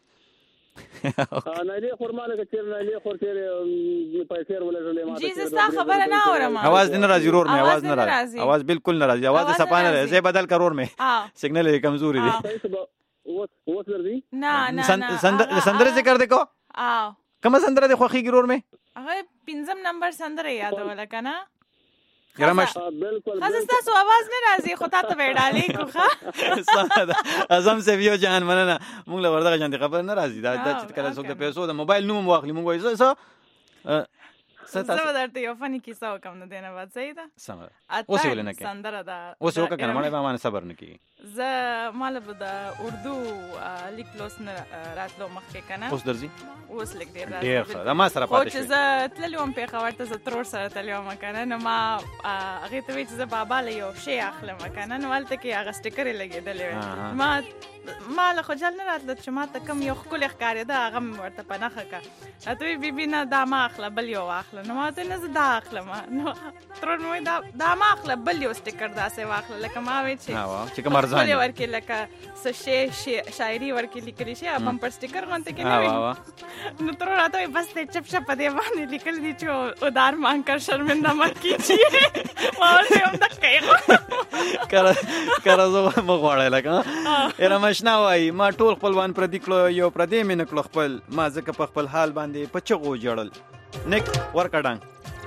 نه لري خورمانه کې چیر نه لري خور چیر پیسې ولې ما جی زستا خبره نه اورم आवाज نه راځي رور مې आवाज نه راځي आवाज بالکل نه راځي आवाज صفانه راځي زه بدل کرور مې سیګنل یې کمزوري دي اوس ورځي نه نه نه سندره ذکر دکو او کوم سندره د خوخي ګرور مې هغه پنځم نمبر سندره یادول کنه ګرامش بالکل خاصه تاسو आवाज نه راځي خو تاسو وډالې کوخه اعظم سیویو جان مننه موږ له ورته جان خبر نه راځي دا چې کله څوک د پیسو د موبایل نوم واخلي موږ وایو څه زه درته یو فني کیسه وکم نه دینه بعد صحیح ده سم اوس ولې نه کې سندره ده اوس وکړه کنه مړ به باندې صبر نه کی زه مال به د اردو لیک لوس نه راتلو مخکې کنه اوس درځي اوس لیک ډیر راځي ډیر ښه دا ما سره پاتې شو چې زه تللم په خبرته زه ترور سره تللم کنه نو ما هغه ته وی چې زه بابا له یو شی اخلم کنه نو ولته کې هغه سټیکر لګیدل ما ما له خجل نه راتله چې ما ته کم یو خل ښکارې ده هغه ورته پناخه کا اته بي بي نه دا ما اخله بل یو اخله نو ما ته نه زه دا اخلم نو ترور مې دا دا ما اخله بل یو سټیکر داسې واخله لکه ما وی چې چې کوم ارزان ورکه لکه څه شاعري ورکه لیکلی شي اب پر سټیکر غونته کې نه نو ترور راته بس ته چپ چپ دې باندې لیکل دي چې ادار مانگ کر شرمنده مت کیجیے اور هم د کایو کار کار زو مغواړی لکه ارم آشنا وای ما ټول خپلوان پر دې کړو یو پر دې مې نکړو خپل ما ځکه په خپل حال باندې پچغو جړل نیک ورکړم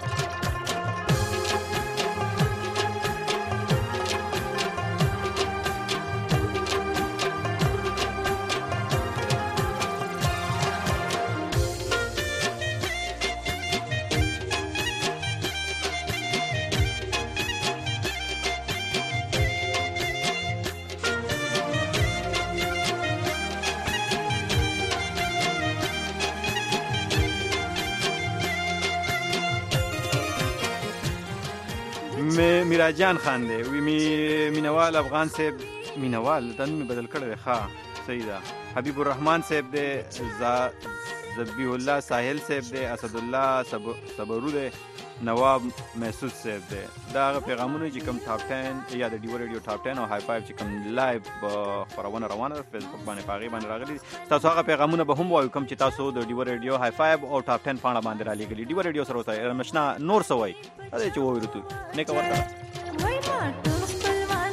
میراجان خان دی وی می مینوال افغان صاحب مینوال دا نوم بدل کړی ښه صحیح ده حبیب الرحمن صاحب دی زبی الله ساحل صاحب دی اسد الله صبرو دی نواب محسوس صاحب دی دا هغه پیغامونه چې کوم ټاپ ټین یا د ډیو ریډیو ټاپ ټین او های فایو چې کوم لایو خبرونه روانه فیسبوک باندې پاغي باندې راغلي تاسو هغه پیغامونه به هم وایو کوم چې تاسو د ډیو ریډیو های فایو او ټاپ ټین پاڼه باندې را لګلی ډیو ریډیو سره وته مشنا نور سوي دا چې وایو ته نه کوي وای ما ټول خپلوان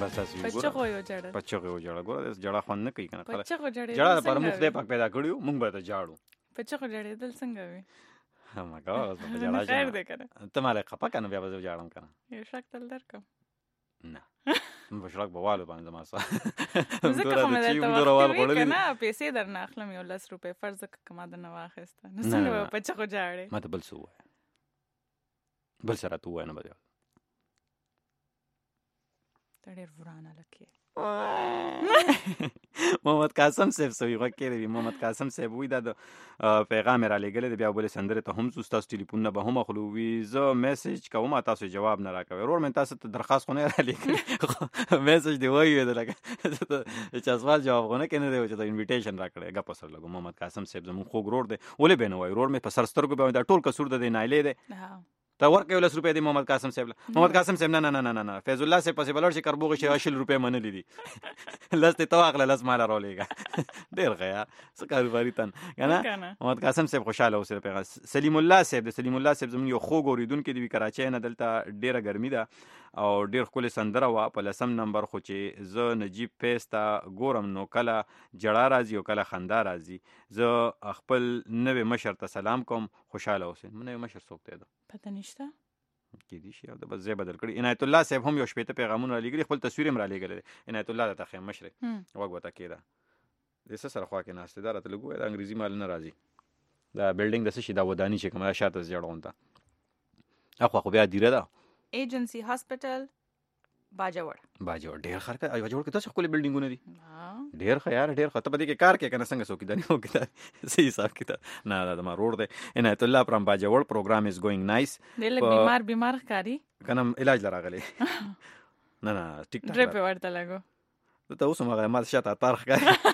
اساس وي. پچغو یو جړل پچغو یو جړل ګوره جړه خوان نه کوي کنه. پچغو جړل جړه پر مخ دې پاک پیدا کړیو مونږ به ته جاړو. پچغو جړل دل څنګه وي؟ هم کا اوس په جړه خیر دې کنه ته مالې خپه کنه بیا به جاړم کنه. یو شک تل درکم نه مشرک بوالو باندې ما سره زکه کومه ده ته کنه پیسې درنه اخلم یو لس روپے فرض کما د نه واخسته نو څنګه پچغو جاړې ما ته بل سو بل سره تو نه بده تړر ورانه لکه محمد قاسم صاحب سوي وکړي وي. محمد قاسم صاحب وی دا پیغام را لګل دی بیا بل سندره ته هم تاسو ټلیفون نه به هم خلو وی زه میسج کوم تاسو جواب نه راکوي. ورور من تاسو ته درخواست خو نه را لګل میسج دی وایي دا لکه چې سوال جواب غو نه کنه دی چې انویټیشن راکړي غپ سره لګو. محمد قاسم صاحب زمون خو ورور دی ولې به نه وای ورور مې په سرسترګو به دا ټول کسور د نایلې دی تا ورکه ولس روپے دی محمد قاسم صاحب. محمد قاسم صاحب نه نه نه نه فیض الله صاحب پسې بلر شي کربوغه شي عشر روپے منلې دي لسته توغله لس مال رولېګا ډیر غیا سکاروباري تن کنه. محمد قاسم صاحب خوشاله اوسه پیغام. سلیم الله صاحب د سلیم الله صاحب زمون یو خو ګوریدون کې دی کراچۍ نه دلته ډیره ګرمي ده او ډیر خپل سندره وا په لسم نمبر خو چې ز نجیب پیستا ګورم نو کله جړه راځي او کله خندا راځي. ز خپل نوې مشر ته سلام کوم خوشاله اوسه. نوې مشر څوک دی پته نشته کې دي شي او د بس ځای بدل کړي. عنایت الله صاحب هم یو شپېته پیغامونه لګړي خپل تصویر هم را لګل. عنایت الله ته خیم مشر وګ وتا کېدا د څه سره خوا کې ناشته دار ته لګوي د انګریزي مال نه راځي دا بلډینګ د څه شي دا ودانی چې کومه شاته زړون تا اخو خو بیا دیره ده ایجنسی هاسپټل باجوړ باجوړ ډیر خرکه ایو باجوړ کې تاسو خپل بلډینګونه دي ډیر خیار ډیر خطه بده کې کار کې کنه څنګه سو کې دني هو کې صحیح حساب کې نه دا ما روډ ده عنایت الله پرم باجوړ پروګرام از ګوینګ نایس. دل بیمار بیمار ښکاری کنه علاج لراغلی نه نه ټیک ټاک ډریپ ورته لګو ته اوس ما ما شاته تارخ کا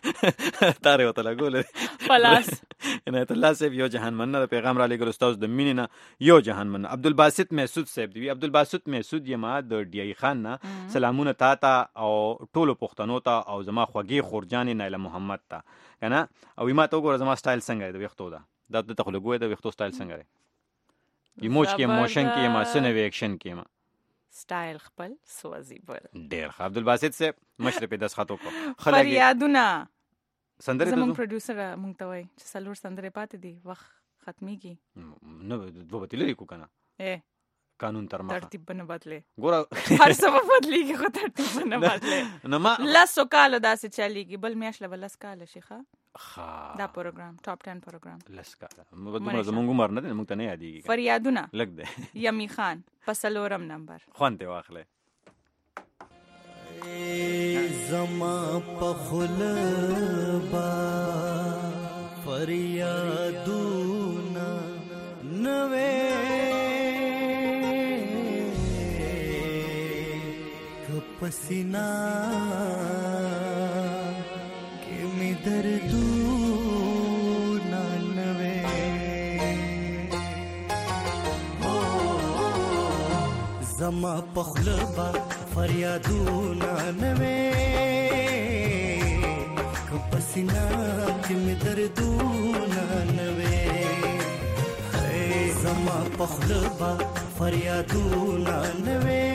تاره وته لګول پلاس. عنایت الله صاحب یو جهان مننه د پیغام را لګل استاد د مینینا یو جهان مننه. عبدالباسط محسود صاحب دی عبدالباسط محسود یما د ډی ای خان نه سلامونه تا ته او ټولو پښتنو ته او زما خوږی خورجان نایله محمد ته کنه او ما ته وګوره زما سټایل څنګه دی وختو دا د ته لګوي د وختو سټایل څنګه دی ایموج کې موشن کې ما سنوي اکشن کې ما سټایل خپل سوازي بل ډیر ښه. عبدالباسط صاحب مشر په داس خاطو کو خلک یادونه سندره زمون پروډوسر مونږ ته وای چې سلور سندره پاتې دي وخت ختميږي نو دوه بتلې کو کنه اے قانون تر مخه ترتیب نه بدله ګوره هر څه په بدلېږي خو ترتیب نه بدله نو ما لاسو کال داسې چلیږي بل میاش له لس کال شي ښه ها دا پروګرام ټاپ ټن پروګرام لس کال موږ زمونږ عمر نه موږ ته نه یادېږي فریادونه لګ ده یمی خان پسلورم نمبر خوانته واخله زما پخلبا فریادونه نوې کپسینا کې می دردونه نوې زما پخلبا فریادونه نوې کپسینا کې می دردونه نوې زما پخلبا فریادونه نوې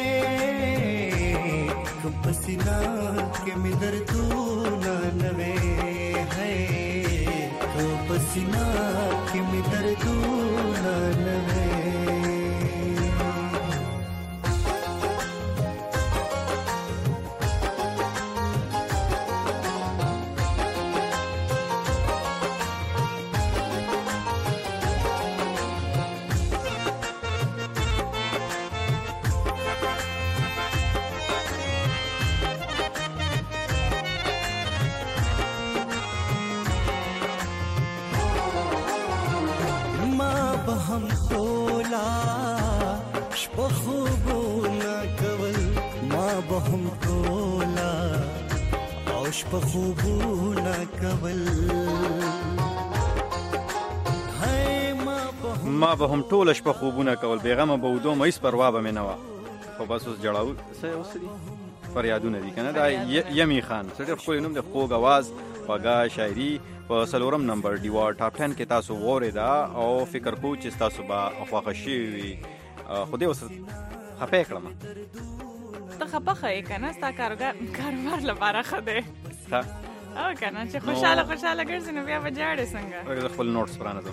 کپسینا کې می دردونه نوې ہے کپسینا کې می دردونه نوې هم ټولا شپه خوبونه کول ما به هم ټولا او شپه خوبونه کول ما به هم ټوله شپه خوبونه کول بیغمه به ودوم هیڅ پروا به مې نه وه خو بس اوس جړاو څه اوس دي فریادونه دي کنه دا یمی خان څه ډېر ښکلی نوم دی خوږ اواز خوږه شاعري په څلورم نمبر ډیوا ټاپ ټن کې تاسو واورېده او فکر کوو چې ستاسو به خوښه شوې وي خو دې اوس خفه یې کړم ته خپخه یې کنه ستا کاروبار کاروبار لپاره ښه دی ها او کنه چې خوشاله خوشاله ګرځې نو بیا به جاړې څنګه زه خپل نوټس پرانځم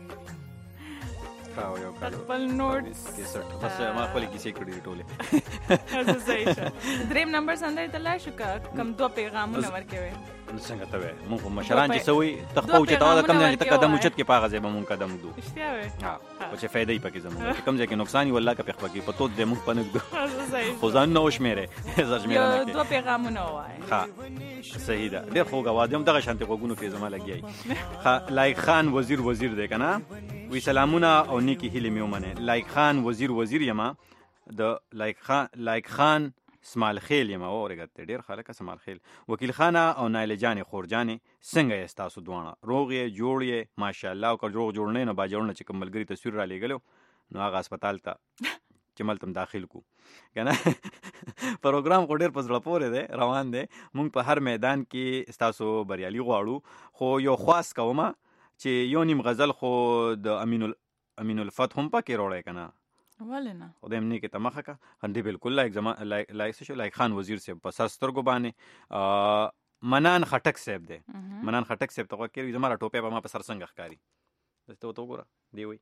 خاو یو کالو خپل نوټس بس ما خپل کیسې کړې ټولې صحیح شه دریم نمبر سندرې ته لاړ شو کم دوه پیغامونه ورکوي څنګه ته وې مونږ مشران چې سوي تخپو چې تا کم نه ته قدم اوچت کې پاغه زې به مونږ قدم دو اشتیا وې ها او چې فائدې پکې زموږ کم ځای کې نقصان والله کا پخ پکې پتو دې مونږ پنګ دو خو ځان نو شمیره زجمیره نه دوه پیغامونه وای ها صحیح ده ډېر خو غوادم دغه شانتي غوګونو کې زما لګي ها لایق خان وزیر وزیر دی کنه وی سلامونه او نیکی هیله میومنه لایق خان وزیر وزیر یما د لایق خان لایق خان اسماعیل خیل یما اورګت ډیر خلک اسماعیل خیل وکیل خانه او نایل جان خورجانې څنګه یې تاسو دوانه روغ یې جوړ یې ماشاءالله او روغ جوړ نه نه با جوړ نه چې کوملګری تصویر را لګلو نو هغه هسپتال ته چې ملتم داخل کو کنه پروګرام کو ډیر پزړه پورې دی روان دی مونږ په هر میدان کې تاسو بریالي غواړو خو یو خاص کومه چې یو نیم غزل خو د امین امین الفتح هم پکې وروړی کنه ولنه خدای منی کې تمخه کا هندي بالکل لایک زما لایک لایک شو لایک خان وزیر صاحب په سسترګو باندې منان خټک صاحب دی منان خټک صاحب ته کوي زما ټوپه په ما په سر څنګه ښکاری ته تو ګوره دی وی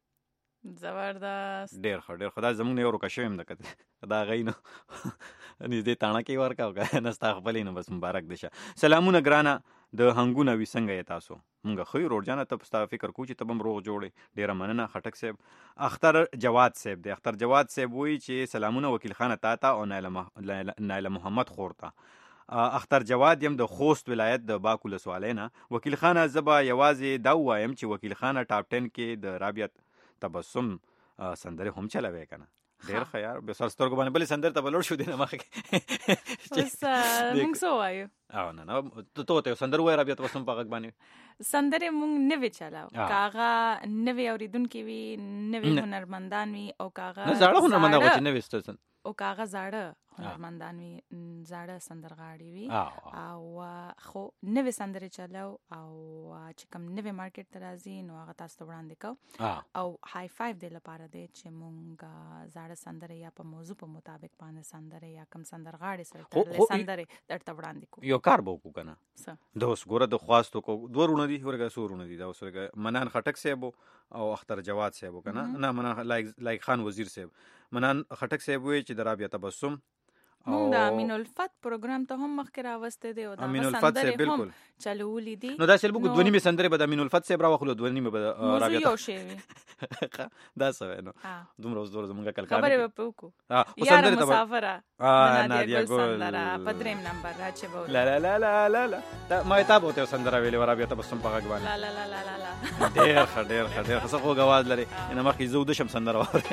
زبردست ډیر ښه ډیر خدای زمونږ نه ورکه شویم د کته دا غینو نږدې تاڼه کې ورکاو کنه ستا خپلې نو بس مبارک دشه سلامونه ګرانه د هنګونه وی څنګه یې تاسو مونږ خو روړ جانه ته ستا فکر کو چې تبم روغ جوړې ډیر مننه خټک صاحب اختر جواد صاحب دی اختر جواد صاحب وی چې سلامونه وکیل خانه تا تا او نایله محمد خورتا اختر جواد یم د خوست ولایت د باکو لسوالینا وکیل خانه زبا یوازې دا وایم چې وکیل خانه ټاپ ټن کې د رابعه تبسم سندره هم چلاوي کنه ډیر خیار به سرسترګو باندې بل سندر ته بلور شو دینه مخه بس موږ سو وایو او نه نو ته ته سندر وای رابعه تبسم په غږ باندې سندره موږ نوې چلاو کاغه نوې اوریدونکو وی نوې هنرمندان وی او کاغه نه زړه هنرمندان و چې نوې ستاسو او کاغه زړه هنرمندان وی زړه سندرغاړي وی او خو نوې سندره چلاو او چې کوم نوې مارکیټ ته راځي نو هغه تاسو ته وړاندې کو او های فایو د لپاره دی چې مونږ زړه سندره یا په موضوع په مطابق باندې سندره یا کوم سندرغاړي سره تړلې سندره درته وړاندې کو یو کار به وکړو کنه د اوس ګوره د خواستو کو دوه رونه دي ورګه سورونه دي دا اوس منان خټک صاحب او اختر جواد صاحب کنه نه منان لایک لایک خان وزیر صاحب منان خټک صاحب وی چې د رابعه تبسم مونږ د امین الفت پروګرام ته هم مخکې راوسته دی او دا سندره هم چلولې دي نو دا چې موږ دوه نیمه سندره به د امین الفت صاحب راوخلو دوه نیمه به رابعه یو شی دا څه نو دومره اوس دوره زمونږه کل خبره به پوکو ها یار مسافره ا نادیا ګل په دریم نمبر راچې وو لا لا لا لا لا دا ما ته بوته سندره ویلې رابعه تبسم په غږ باندې لا لا لا لا لا ډېر ښه ډېر ښه ډېر ښه خو غواړ لري ان مخکې زو د شم سندره وره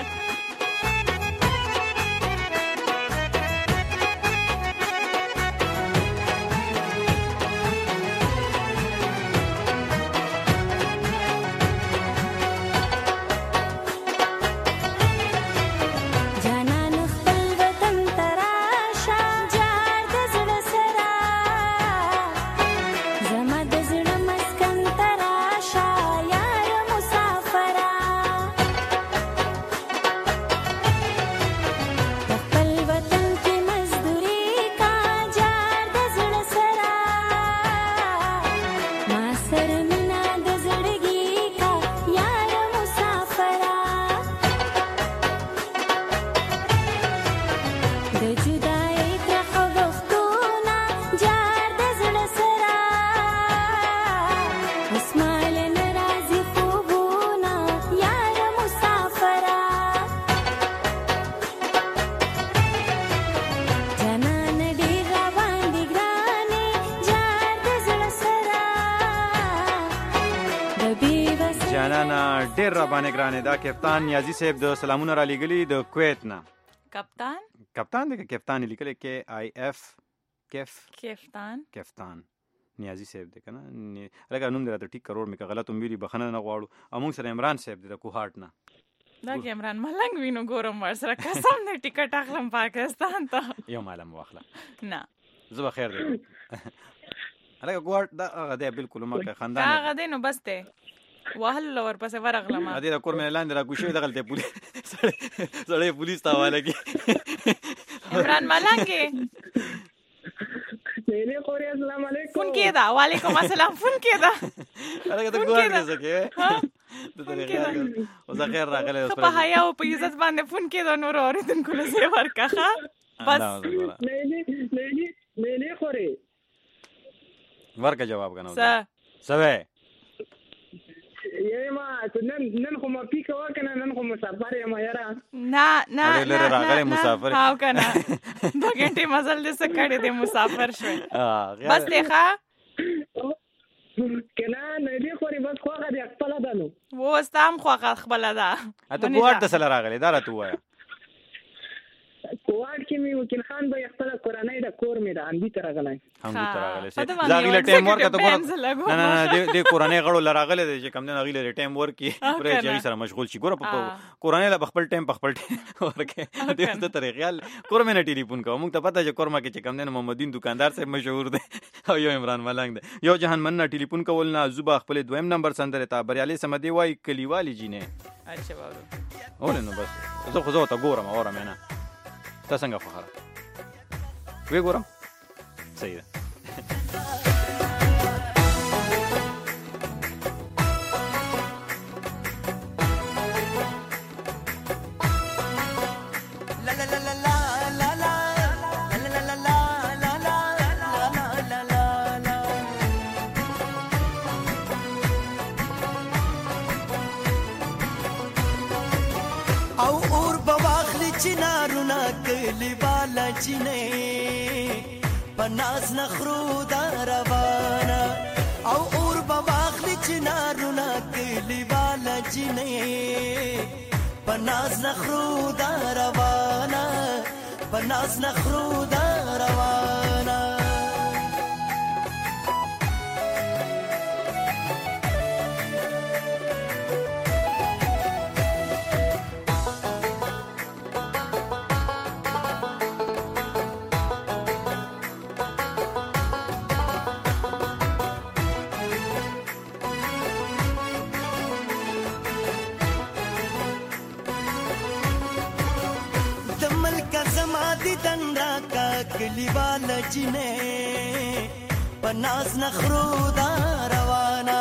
ډیر را باندې ګرانه دا کپتان نیازی صاحب د سلامونه را لګلی د کویت نه کپتان کپتان د کپتان لیکل کې آی اف کف کپتان کپتان نیازی صاحب د کنه لکه نوم درته ټیک کروڑ مې غلط مې بخنه نه غواړو امون سره عمران صاحب د کوهارت نه دا کې عمران ملنګ وینو ګورم ورسره قسم نه ټیکټ اخلم پاکستان ته یو معلوم واخله نه زه بخیر دی هغه کوهارت دا هغه بالکل مکه خاندان هغه دی نو بس ته وهل لور پسې ورغلم ا دې کور مې لاندې را کوشي دغلته پولیس سړی پولیس ته حواله کی عمران ملنګ نیلی خوري السلام علیکم فون کېدا وعلیکم السلام فون کېدا هغه ته ګوار کې سکے ته طریقې او زه خیر راغله په حیا او په عزت باندې فون کېدا نور اوریدونکو له زه ورکه بس نیلی نیلی نیلی خوري ورکه جواب کنه س سوي یې ما نن نن خو ما پیک وکنه نن خو مسافر یم یاره نه نه نه راغله مسافر هاو کنه دو غنټه مزل دې سکړې دې مسافر شوي بس ته ښه کنه نه دې خوري بس خوغه دې خپل دانو و استام خوغه خپل ده اته کوړ ته سره راغله دا راته وایا کوړ کې می وکیل خان به خپل قرانای د کور می د اندی تر غلای هم دې تر غلای زاغله ټیم ورکه ته ګور نه نه نه دې قرانای غړو لراغله دې چې کم نه غیله ټیم ورکی پرې چې سره مشغول شي ګور په قرانای له خپل ټیم په خپل ورکه دې ته طریق خیال کور مې نه ټلیفون کوم موږ ته پته چې کورما کې چې کم نه محمدین دکاندار صاحب مشهور دی او یو عمران ملنګ دی یو جهان من نه ټلیفون کول نه زوبا خپل دویم نمبر سندره تا بریالي سمدي وای کلیوالی جینه اچھا واره اول نو بس زه خو زه ته ګورم اورم نه تا څنګه فخره وی ګورم صحیح ده جنې پناز نخرو دا روانه او اور بواخلی چنارونه کلی والا جنې پناز نخرو دا روانه پناز نخرو دا روانه کلیواله جنې پناز نخرو دا روانه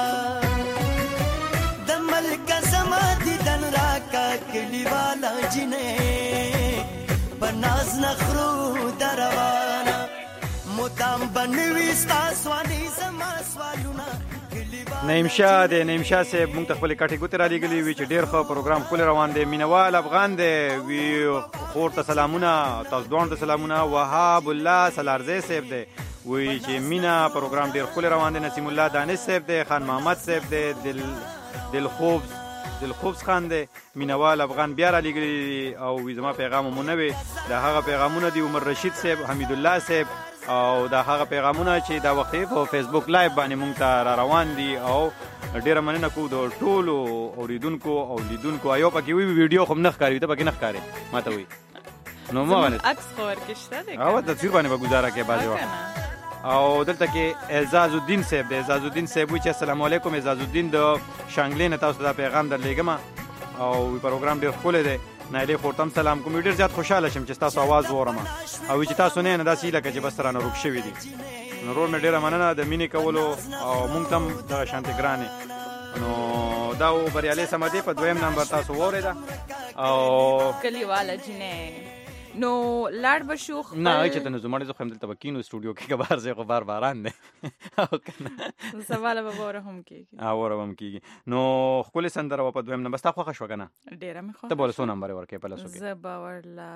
د ملک زما دیدن راکا کلیواله جنې پناز نخرو دا روانه مدام بنوي تاسو باندې زما سوالونه نعیم شاه د نعیم شاه صاحب مونږ ته خپل کټي ګوتې را لېږلي وي چې ډېر ښه پروګرام ښکلی روان دی مینوال افغان دی وی خور ته سلامونه تاسو دواړو ته سلامونه وهاب الله سلارزی صاحب دی وی چې مینا پروګرام ډېر ښکلی روان دی نسیم الله دانش صاحب دی خان محمد صاحب دی دل دلخوب دلخوبس خان دی مینوال افغان بیا را لېږلي او وی زما پیغام مو نه وي د هغه پیغامونه دي عمر رشید صاحب حمید الله صاحب او دا هغه پیغامونه چې دا وخت په فیسبوک لایو باندې مونږ ته را روان دي او ډیره مننه کوو د ټولو اوریدونکو او لیدونکو ایو پکې وی ویډیو خو نه ښکاري ته پکې نه ښکاري ماته وی نو ما باندې عکس خور کې شته دی او د تصویر باندې به گزاره کې بازي وخت او دلته کې اعزاز الدین صاحب د اعزاز الدین صاحب وی چې السلام علیکم اعزاز الدین د شانګلې نه تاسو دا پیغام درلېږم او پروګرام ډیر ښکلی دی نایلې خورتم سلام کوم ډیر زیات خوشاله شم چې تاسو आवाज وورم او چې تاسو نه نه داسې لکه چې بس رانه روک شوی دي نو رور مې ډیره مننه د مینې کولو او مونږ تم د شانتي ګرانې نو دا و بریالي سمدي په دویم نمبر تاسو وریدا او کلیواله جنې نو لاړ بشو نه چې ته نو زموږ زه خپل دلته وکینو سټوډیو کې کبار زه خو بار باران نه او کنه سوال به وره هم کېږي او وره هم کېږي نو خپل سندره په دویم نمبر ستا خوښ شو کنه ډیره مې خوښ ته بوله سو نمبر ورکې په لاسو کې زه باورلا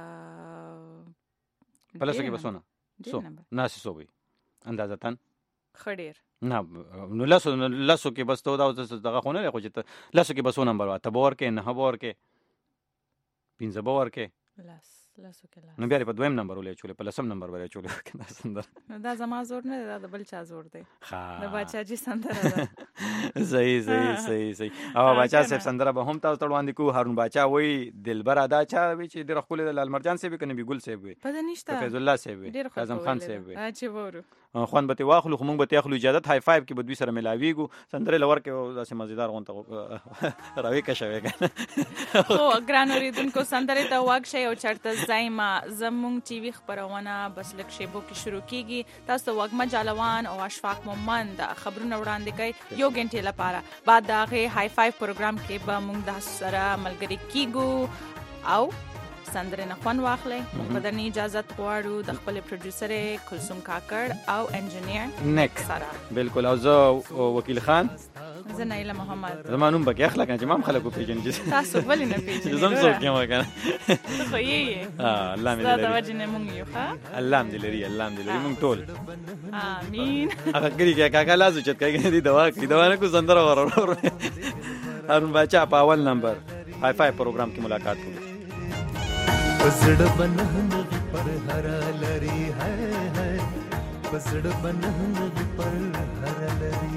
په لاسو کې بسونه سو نه سو وي اندازه تن خډیر نه نو لاسو لاسو کې بس ته دا دغه خونه خو چې لاسو کې بسو نمبر وا ته باور کې نه باور کې پینځه باور کې لاس لاسو کې لاس نو بیا په دویم نمبر ولې چولې په لسم نمبر ولې چولې کنه سندر دا زما زور نه دا د بل چا زور دی د بچا جی سندر ده صحیح صحیح صحیح صحیح او بچا صاحب سندر به هم تاسو تړوان دي کو هارون بچا وای دلبر ادا چا وی چې ډېر خپل د لال مرجان صاحب کنه بي ګل صاحب وي پته نشته فیض الله صاحب وي اعظم خان صاحب وي اچھا وورو خوان به واخلو خو مونږ به تاخلو اجازه هاي فایو کې به دوی سره ملاویږو سندره لور کې داسې مزیدار غونته راوي کا شوی کنه خو ګران اوریدونکو سندره ته واګشي او چرته زایما زمونږ ټي وي خبرونه بس لک شیبو کې شروع کیږي تاسو وګما جالوان او اشفاق مومند خبرونه وړاندې کوي یو غنټه لپاره بعد دغه هاي فایو پروګرام کې به مونږ د سره ملګری کیګو او سندره نه خوان واخلې موږ بدني اجازه غواړو د خپل پروډوسر کلثوم کاکړ او انجینیر نیک سره بالکل او زه وکیل خان زه نایله محمد زمانوم بګی اخلاق چې مام خلکو پیژنې تاسو ولې نه پیژنې زم څوک یم کنه خو یې اه الله مې لري دا وجنه مونږ یو ښا الله مې لري الله مې لري مونږ ټول امين هغه کړي کې کاکا لازم چې کوي دې دوا کې دوا نه کو سندره ورور هارون بچا په اول نمبر هاي فاي پروګرام کې ملاقات وکړو پسړ بنهن پر هر لري ہے ہے پسړ بنهن پر هر لري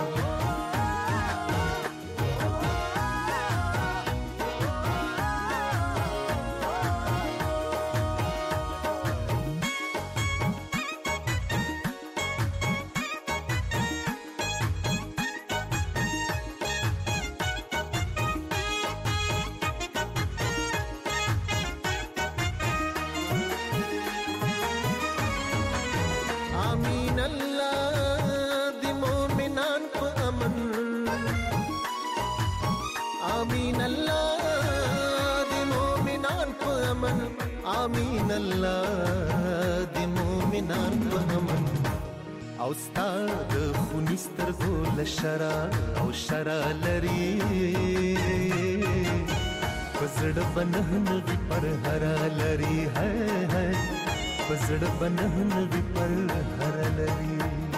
آمین الله د مومنان په امن او ستاد خونستر ګول شرا او شرا لري پسړ بنهن وی پر هر لري ہے ہے پسړ بنهن وی پر هر لري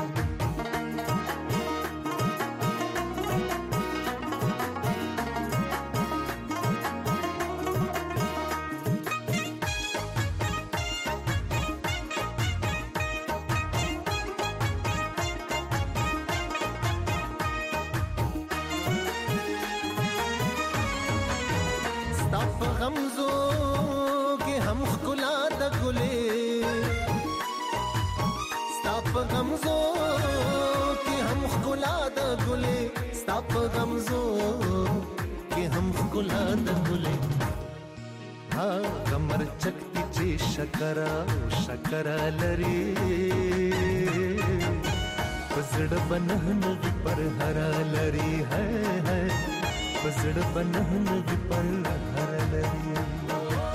شکرا شکرا لري پسړ بنهن وی پر هر لري ہے ہے پسړ بنهن وی پر هر لري